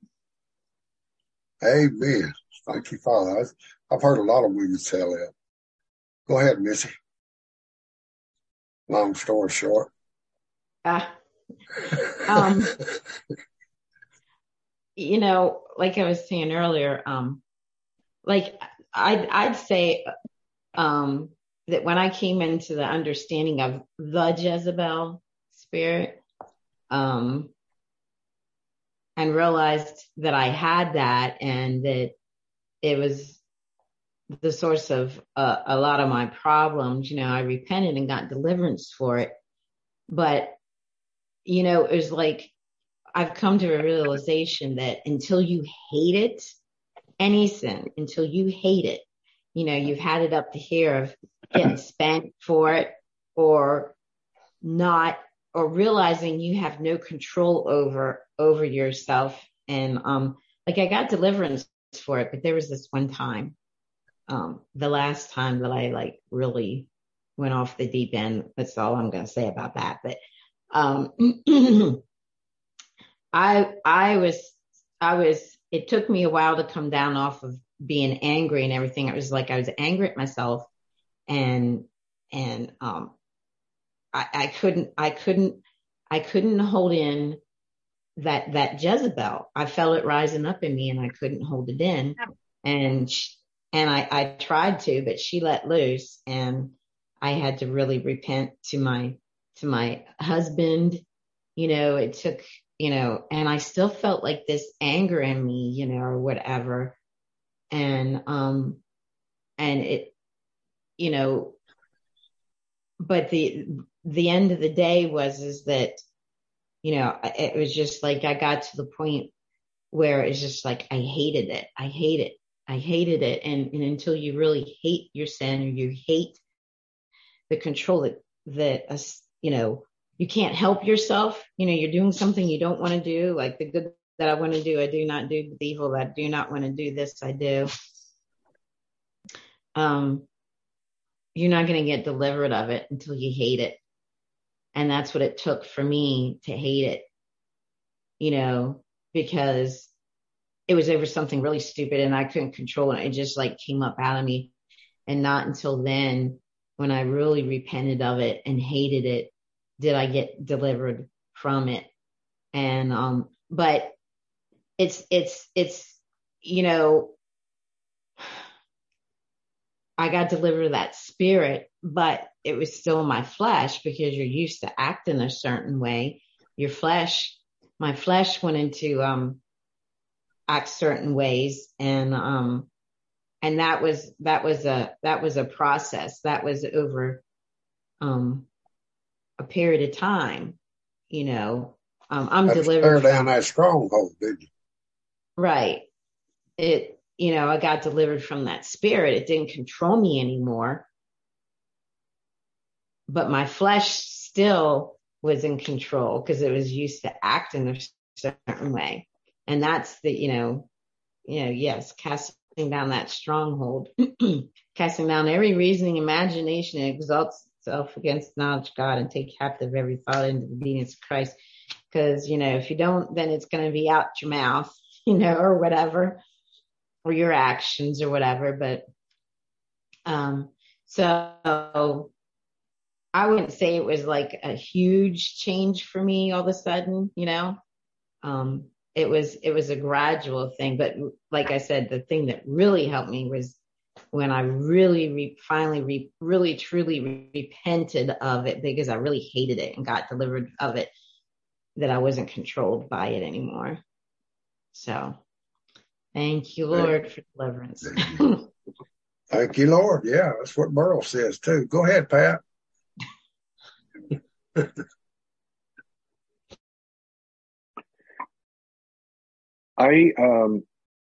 A: Amen. Thank you, Father. I've, I've heard a lot of women tell that. Go ahead, Missy. Long story short.
J: Ah. Um, you know, like I was saying earlier, um, like I'd, I'd say, um, that when I came into the understanding of the Jezebel spirit, um, and realized that I had that and that it was the source of uh, a lot of my problems, you know, I repented and got deliverance for it. But, you know, it was like, I've come to a realization that until you hate it, any sin, until you hate it, you know, you've had it up to here of getting spanked for it or not, or realizing you have no control over, over yourself. And, um, like I got deliverance for it, but there was this one time, um, the last time that I like really went off the deep end. That's all I'm going to say about that. But, um, I, I was, I was, it took me a while to come down off of being angry and everything. It was like, I was angry at myself and, and, um, I, I couldn't, I couldn't, I couldn't hold in that, that Jezebel. I felt it rising up in me and I couldn't hold it in. And, she, and I, I tried to, but she let loose and I had to really repent to my, to my husband. You know, it took, you know, and I still felt like this anger in me, you know, or whatever. And, um, and it, you know, but the, the end of the day was, is that, you know, it was just like, I got to the point where it's just like, I hated it. I hate it. I hated it. And, and until you really hate your sin or you hate the control that, that, uh, you know, you can't help yourself. You know, you're doing something you don't want to do, like the good that I want to do, I do not do. The evil that I do not want to do, this I do. Um, you're not going to get delivered of it until you hate it. And that's what it took for me to hate it, you know, because it was over something really stupid and I couldn't control it. It just like came up out of me. And not until then, when I really repented of it and hated it, did I get delivered from it. And, um, but it's, it's, it's, you know, I got delivered of that spirit, but it was still my flesh, because you're used to acting a certain way. Your flesh, my flesh went into, um, act certain ways. And, um, and that was, that was a, that was a process that was over, um, a period of time, you know. um, I'm
A: That's
J: delivered
A: tear down
J: from,
A: that stronghold, did you?
J: right. It, you know, I got delivered from that spirit. It didn't control me anymore, but my flesh still was in control because it was used to acting a certain way. And that's the, you know, you know, yes, casting down that stronghold, casting down every reasoning imagination that exalts itself against knowledge of God, and take captive every thought into the obedience of Christ. Because, you know, if you don't, then it's going to be out your mouth, you know, or whatever, or your actions or whatever. But, um, so I wouldn't say it was like a huge change for me all of a sudden, you know. Um, it was, it was a gradual thing. But like I said, the thing that really helped me was when I really re- finally re- really truly re- repented of it, because I really hated it and got delivered of it, that I wasn't controlled by it anymore. So thank you, Lord, for deliverance.
A: Thank you, Lord. Yeah, that's what Burl says too. Go ahead, Pat.
G: I um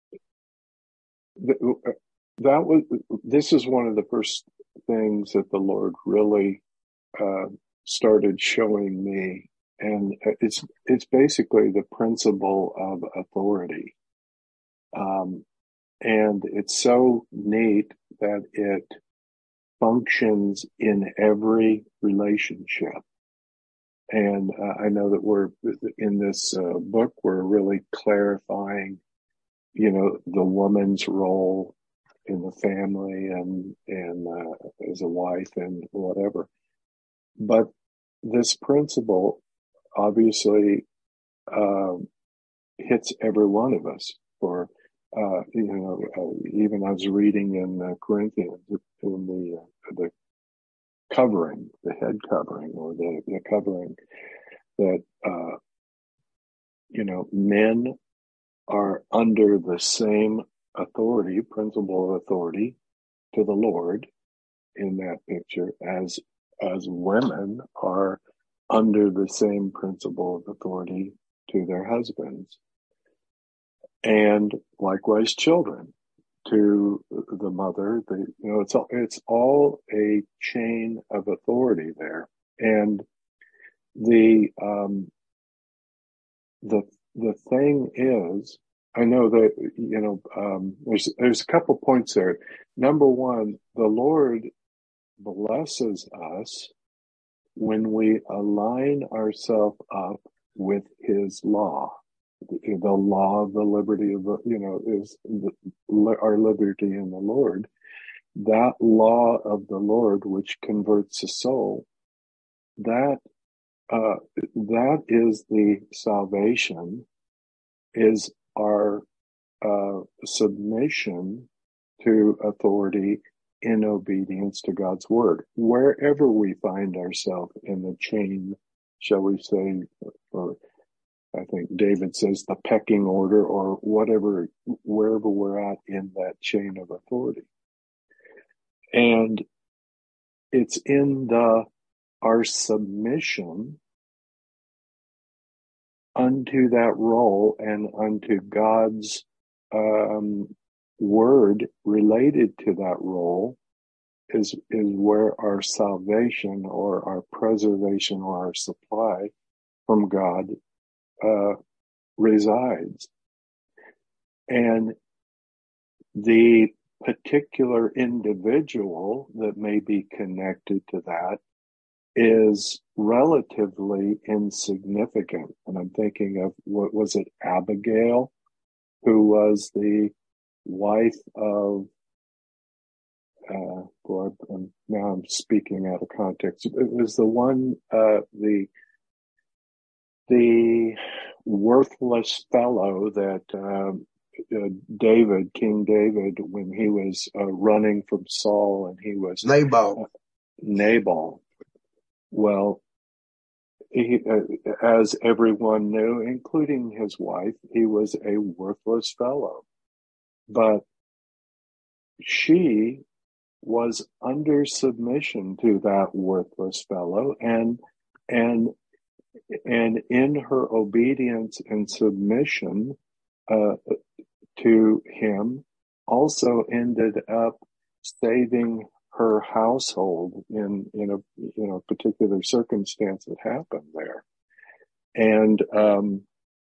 G: th- that was this is one of the first things that the Lord really uh, started showing me, and it's it's basically the principle of authority, um, and it's so neat that it functions in every relationship. And uh, I know that we're in this uh, book, we're really clarifying, you know, the woman's role in the family and, and uh, as a wife and whatever. But this principle obviously uh, hits every one of us. For, uh, you know, uh, even I was reading in uh, Corinthians, in the, uh, the covering, the head covering, or the, the covering that, uh, you know, men are under the same authority, principle of authority to the Lord in that picture, as, as women are under the same principle of authority to their husbands. And likewise, children to the mother. The, you know, it's all, it's all a chain of authority there. And the, um, the, the thing is, I know that, you know, um, there's, there's a couple points there. Number one, the Lord blesses us when we align ourselves up with his law. The law of the liberty of the, you know, is the, our liberty in the Lord. That law of the Lord, which converts the soul, that, uh, that is the salvation, is our, uh, submission to authority in obedience to God's word. Wherever we find ourselves in the chain, shall we say, or I think David says the pecking order, or whatever, wherever we're at in that chain of authority. And it's in the, our submission unto that role and unto God's, um, word related to that role is, is where our salvation or our preservation or our supply from God Uh, resides. And the particular individual that may be connected to that is relatively insignificant. And I'm thinking of, what was it, Abigail, who was the wife of uh, boy, I'm, now I'm speaking out of context. It was the one, uh, the, the worthless fellow that, um, uh, David, King David, when he was uh, running from Saul, and he was
A: Nabal.
G: Uh, Nabal. Well, he, uh, as everyone knew, including his wife, he was a worthless fellow. But she was under submission to that worthless fellow, and and and in her obedience and submission uh, to him, also ended up saving her household in in a you know particular circumstance that happened there, and um,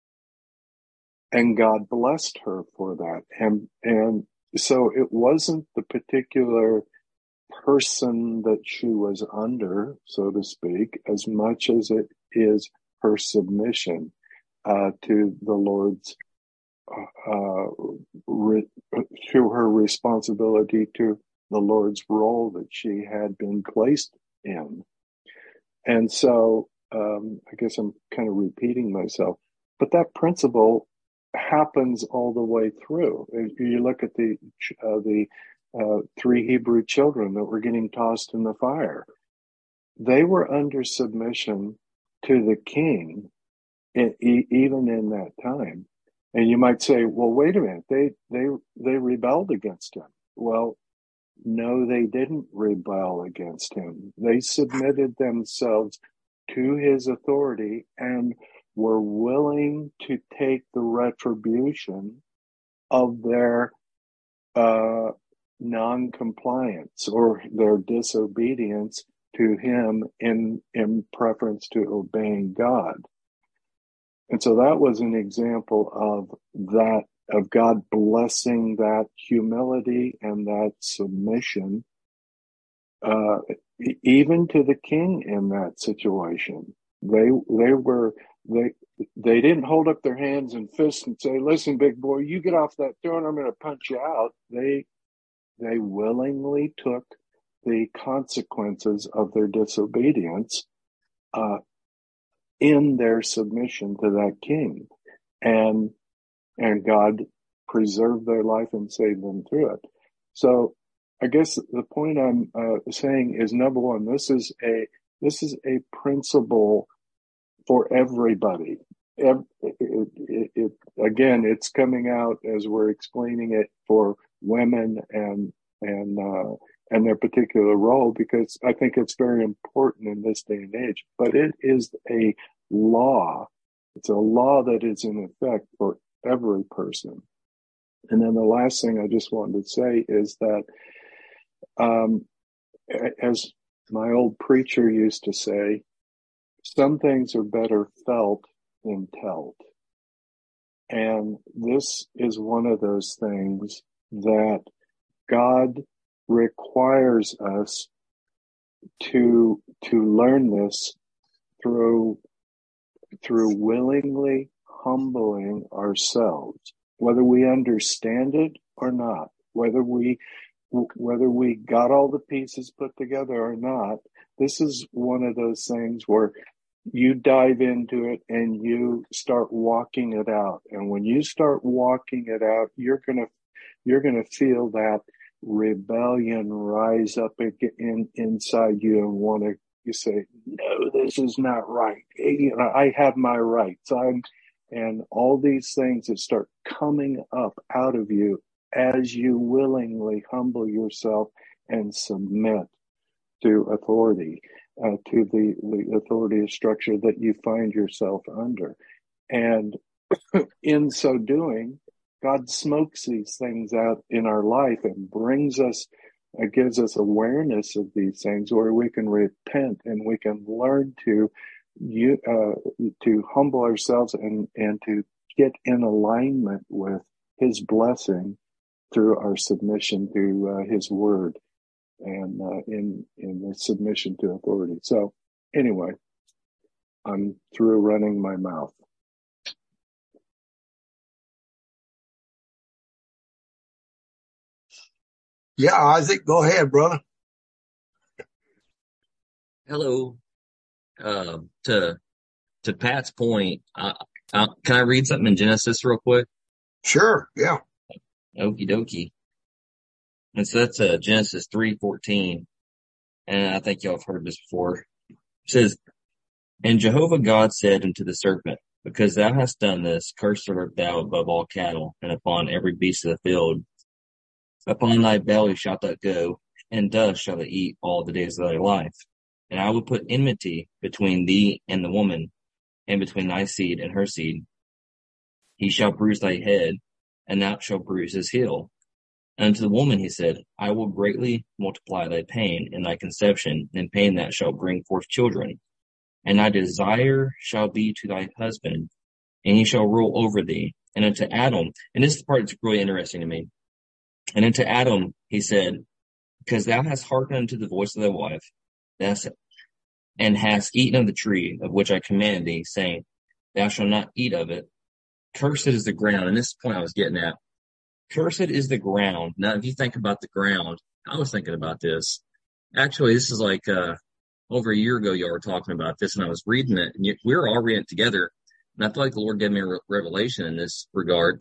G: and God blessed her for that, and and so it wasn't the particular person that she was under, so to speak, as much as it is her submission uh, to the Lord's, uh, re- to her responsibility to the Lord's role that she had been placed in. And so, um, I guess I'm kind of repeating myself, but that principle happens all the way through. You look at the uh, the uh, three Hebrew children that were getting tossed in the fire. They were under submission to the king, in, e- even in that time. And you might say, "Well, wait a minute. They they they rebelled against him." Well, no, they didn't rebel against him. They submitted themselves to his authority and were willing to take the retribution of their uh, non-compliance or their disobedience to him in, in preference to obeying God. And so that was an example of that, of God blessing that humility and that submission, uh, even to the king in that situation. They, they were, they, they didn't hold up their hands and fists and say, "Listen, big boy, you get off that throne, I'm going to punch you out." They, they willingly took the consequences of their disobedience, uh, in their submission to that king. And, and God preserved their life and saved them through it. So I guess the point I'm uh, saying is, number one, this is a, this is a principle for everybody. It, it, it, it, again, it's coming out as we're explaining it for women and, and, uh, and their particular role, because I think it's very important in this day and age. But it is a law. It's a law that is in effect for every person. And then the last thing I just wanted to say is that, um, as my old preacher used to say, some things are better felt than told. And this is one of those things that God requires us to, to learn this through, through willingly humbling ourselves, whether we understand it or not, whether we, whether we got all the pieces put together or not. This is one of those things where you dive into it and you start walking it out. And when you start walking it out, you're going to, you're going to feel that rebellion rise up in, inside you and want to, you say, "No, this is not right. You know, I have my rights." I'm, and all these things that start coming up out of you as you willingly humble yourself and submit to authority, uh, to the, the authority structure that you find yourself under. And in so doing, God smokes these things out in our life and brings us, uh, gives us awareness of these things where we can repent and we can learn to you, uh, to humble ourselves and, and to get in alignment with his blessing through our submission to uh, his word and uh, in in the submission to authority. So anyway, I'm through running my mouth.
A: Yeah, Isaac, go ahead, brother.
H: Hello. Uh, to to Pat's point, uh, uh, can I read something in Genesis real quick?
A: Sure. Yeah.
H: Okie dokie. And so that's uh, Genesis three fourteen, and I think y'all have heard this before. It says, "And Jehovah God said unto the serpent, Because thou hast done this, cursed art thou above all cattle, and upon every beast of the field. Upon thy belly shalt thou go, and dust shalt thou eat all the days of thy life. And I will put enmity between thee and the woman, and between thy seed and her seed. He shall bruise thy head, and thou shalt bruise his heel. And unto the woman he said, I will greatly multiply thy pain in thy conception, and pain that shall bring forth children. And thy desire shall be to thy husband, and he shall rule over thee. And unto Adam," and this is the part that's really interesting to me. "And unto Adam he said, Because thou hast hearkened unto the voice of thy wife, that's, and hast eaten of the tree of which I commanded thee, saying, Thou shalt not eat of it. Cursed is the ground." And this is the point I was getting at. Cursed is the ground. Now, if you think about the ground, I was thinking about this. Actually, this is like uh, over a year ago, y'all were talking about this, and I was reading it, and you, we were all reading it together. And I feel like the Lord gave me a re- revelation in this regard.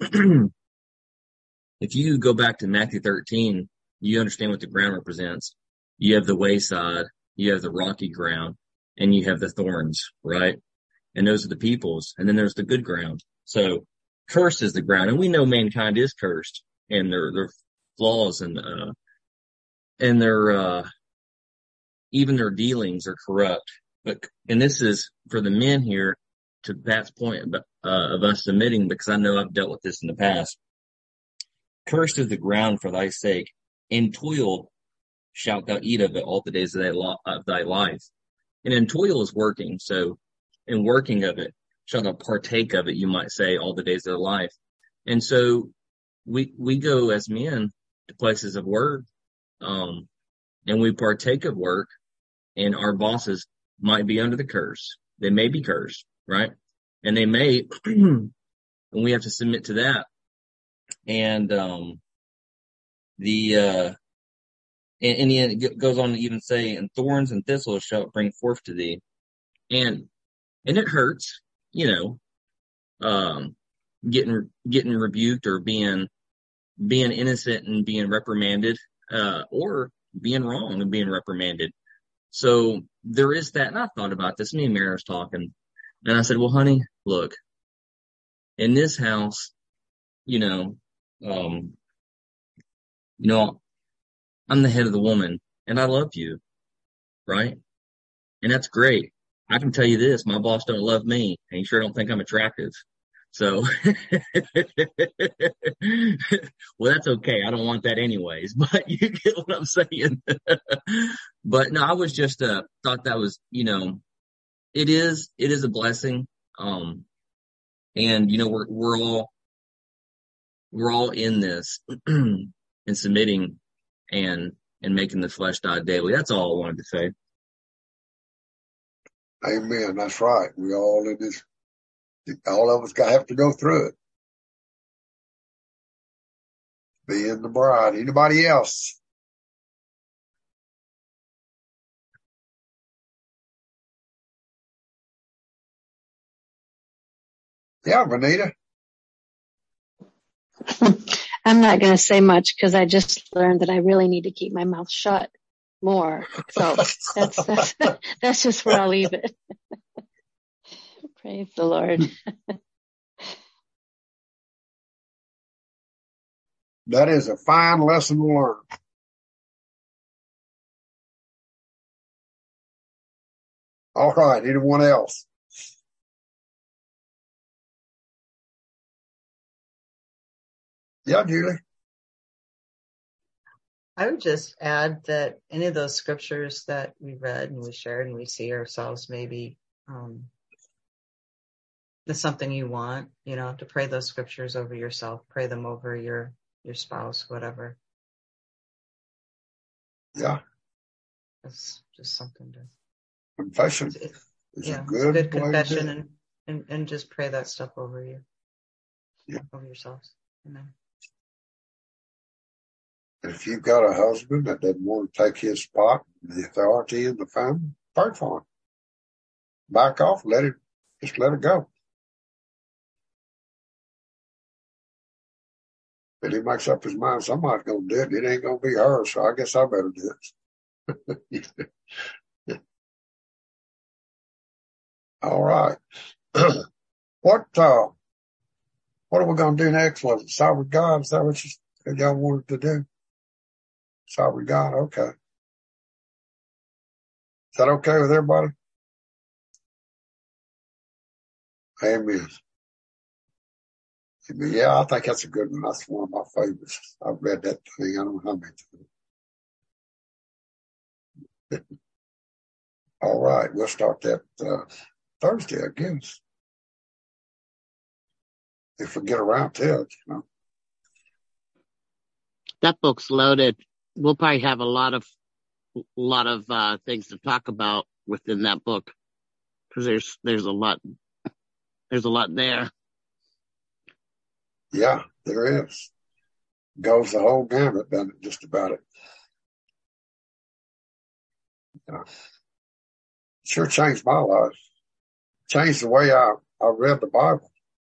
H: If you go back to Matthew thirteen, you understand what the ground represents. You have the wayside, you have the rocky ground, and you have the thorns, right? And those are the peoples. And then there's the good ground. So cursed is the ground. And we know mankind is cursed, and their, their flaws and, uh, and their, uh, even their dealings are corrupt. But, and this is for the men here, to Pat's point about, uh, of us submitting, because I know I've dealt with this in the past. Cursed is the ground for thy sake. In toil shalt thou eat of it all the days of thy, lo- of thy life. And in toil is working. So in working of it, shalt thou partake of it, you might say, all the days of thy life. And so we, we go as men to places of work, um, and we partake of work, and our bosses might be under the curse. They may be cursed, right? And they may, and we have to submit to that. And, um, the, uh, and, and it goes on to even say, and thorns and thistles shall bring forth to thee. And, and it hurts, you know, um, getting, getting rebuked or being, being innocent and being reprimanded, uh, or being wrong and being reprimanded. So there is that. And I thought about this. Me and Mary was talking, and I said, well, honey, look, in this house, you know, um, you know, I'm the head of the woman, and I love you, right? And that's great. I can tell you this, my boss don't love me, and he sure don't think I'm attractive. So, well, that's okay. I don't want that anyways, but you get what I'm saying. But no, I was just, uh, thought that was, you know, it is, it is a blessing. Um, and, you know, we're, we're all, we're all in this and submitting and, and making the flesh die daily. That's all I wanted to say.
A: Amen. That's right. We all in this, all of us have to go through it. Being the bride. Anybody else? Yeah, Vanita.
M: I'm not going to say much because I just learned that I really need to keep my mouth shut more. So that's, that's, that's just where I'll leave it. Praise the Lord.
A: That is a fine lesson to learn. All right. Anyone else? Yeah, Julie.
C: I would just add that any of those scriptures that we read and we shared and we see ourselves maybe, um, it's something you want, you know, to pray those scriptures over yourself, pray them over your, your spouse, whatever.
A: Yeah.
C: It's just something to.
A: Confession.
C: It,
A: is
C: yeah,
A: a good,
C: it's a good confession,
A: to...
C: and, and, and just pray that stuff over you,
A: yeah.
C: over yourselves. Amen.
A: And if you've got a husband that doesn't want to take his spot, the authority in the family, pray for him. Back off, let it, just let it go. But he makes up his mind, somebody's going to do it. It ain't going to be her, so I guess I better do it. All right. What, uh, what are we going to do next? Was it Sovereign God? Is that what you, y'all wanted to do? Sovereign God, okay. Is that okay with everybody? Amen. Amen. Yeah, I think that's a good one. That's one of my favorites. I've read that thing. I don't know how many times. All right, we'll start that uh, Thursday, I guess. If we get around to it, you know.
L: That book's loaded. We'll probably have a lot of, lot of uh, things to talk about within that book, because there's there's a lot, there's a lot there.
A: Yeah, there is. Goes the whole gamut, doesn't it? Just about it. Yeah. Sure changed my life. Changed the way I, I read the Bible.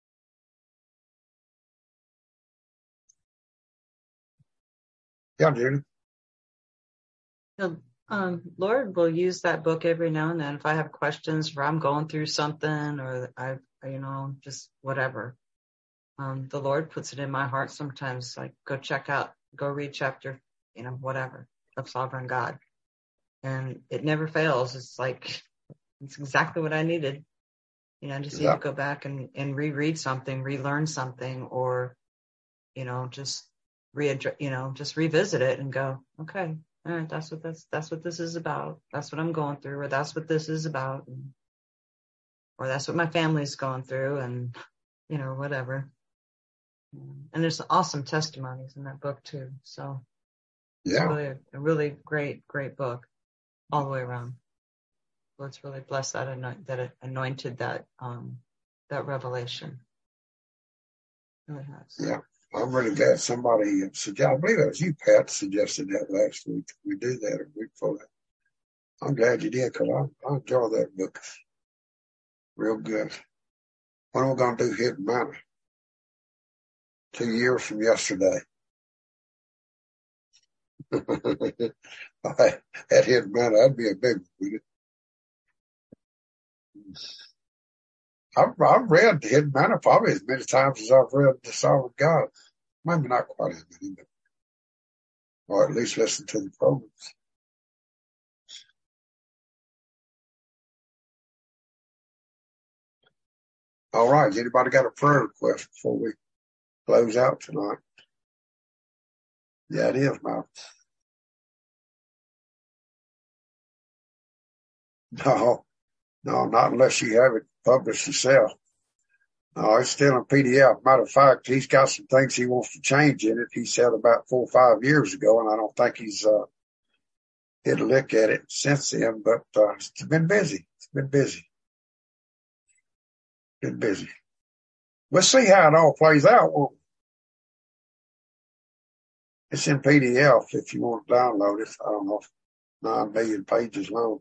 A: Yeah, Judy.
C: The um, Lord will use that book every now and then. If I have questions or I'm going through something or I, you know, just whatever. Um, the Lord puts it in my heart sometimes, like go check out, go read chapter, you know, whatever of Sovereign God. And it never fails. It's like, it's exactly what I needed. You know, I just
A: Yeah.
C: need to go back and, and reread something, relearn something, or, you know, just readdress, you know, just revisit it and go, okay, all right, that's what this, that's what this is about. That's what I'm going through, or that's what this is about. And, or that's what my family's going through, and, you know, whatever. And there's awesome testimonies in that book too. So it's
A: Yeah.
C: really a really great, great book all the way around. So it's really blessed that anoint, that it anointed that um that revelation. It really has.
A: Yeah. I'm really glad somebody suggested, I believe it was you, Pat, suggested that last week. We do that a week before that. I'm glad you did, because I, I enjoy that book. Real good. When are we going to do Hidden Manna? Two years from yesterday. That Hidden Manna, that'd be a big one, wouldn't it? I've, I've read the Hidden Manna probably as many times as I've read the Sovereign God. Maybe not quite as many, but, or at least listen to the programs. All right. Anybody got a prayer request before we close out tonight? Yeah, it is, man. No, no, not unless you have it published yourself. No, it's still in P D F. Matter of fact, he's got some things he wants to change in it. He said about four or five years ago, and I don't think he's uh, hit a look at it since then, but uh, it's been busy. It's been busy. Been busy. We'll see how it all plays out. Won't we? It's in P D F if you want to download it. I don't know, if nine million pages long.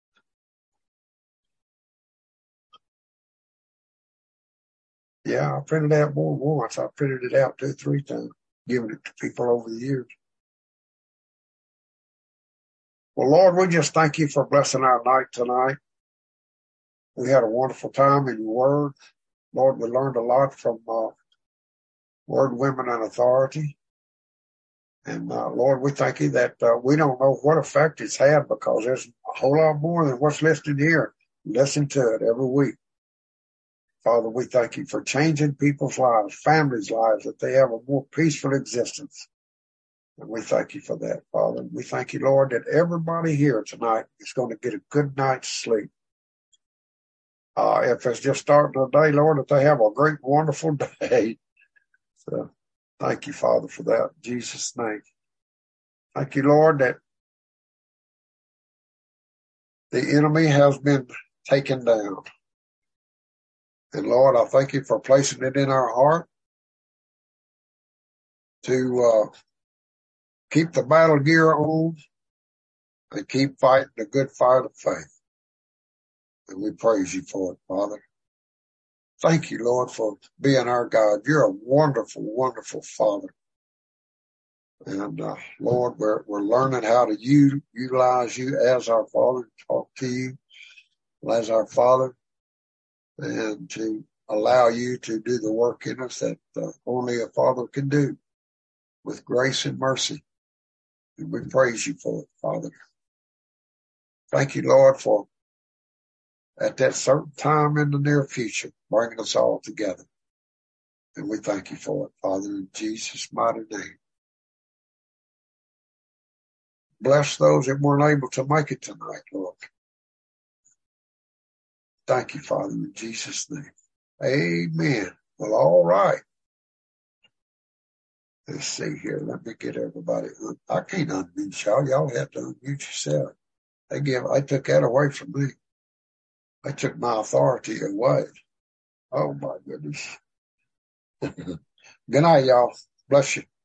A: Yeah, I printed it out more than once. I printed it out two or three times, giving it to people over the years. Well, Lord, we just thank you for blessing our night tonight. We had a wonderful time in your word. Lord, we learned a lot from uh, Word, Women, and Authority. And uh, Lord, we thank you that uh, we don't know what effect it's had, because there's a whole lot more than what's listed here. Listen to it every week. Father, we thank you for changing people's lives, families' lives, that they have a more peaceful existence. And we thank you for that, Father. We thank you, Lord, that everybody here tonight is going to get a good night's sleep. Uh, if it's just starting the day, Lord, that they have a great, wonderful day. So thank you, Father, for that. In Jesus' name. Thank you, Lord, that the enemy has been taken down. And Lord, I thank you for placing it in our heart to uh, keep the battle gear on, and keep fighting the good fight of faith. And we praise you for it, Father. Thank you, Lord, for being our God. You're a wonderful, wonderful Father. And, uh, Lord, we're, we're learning how to use, utilize you as our Father, talk to you as our Father, and to allow you to do the work in us that uh, only a Father can do with grace and mercy. And we praise you for it, Father. Thank you, Lord, for at that certain time in the near future, bringing us all together. And we thank you for it, Father, in Jesus' mighty name. Bless those that weren't able to make it tonight, Lord. Thank you, Father, in Jesus' name. Amen. Well, all right. Let's see here. Let me get everybody. I can't unmute y'all. Y'all have to unmute yourself. They give, I took that away from me. I took my authority away. Oh my goodness. Good night, y'all. Bless you.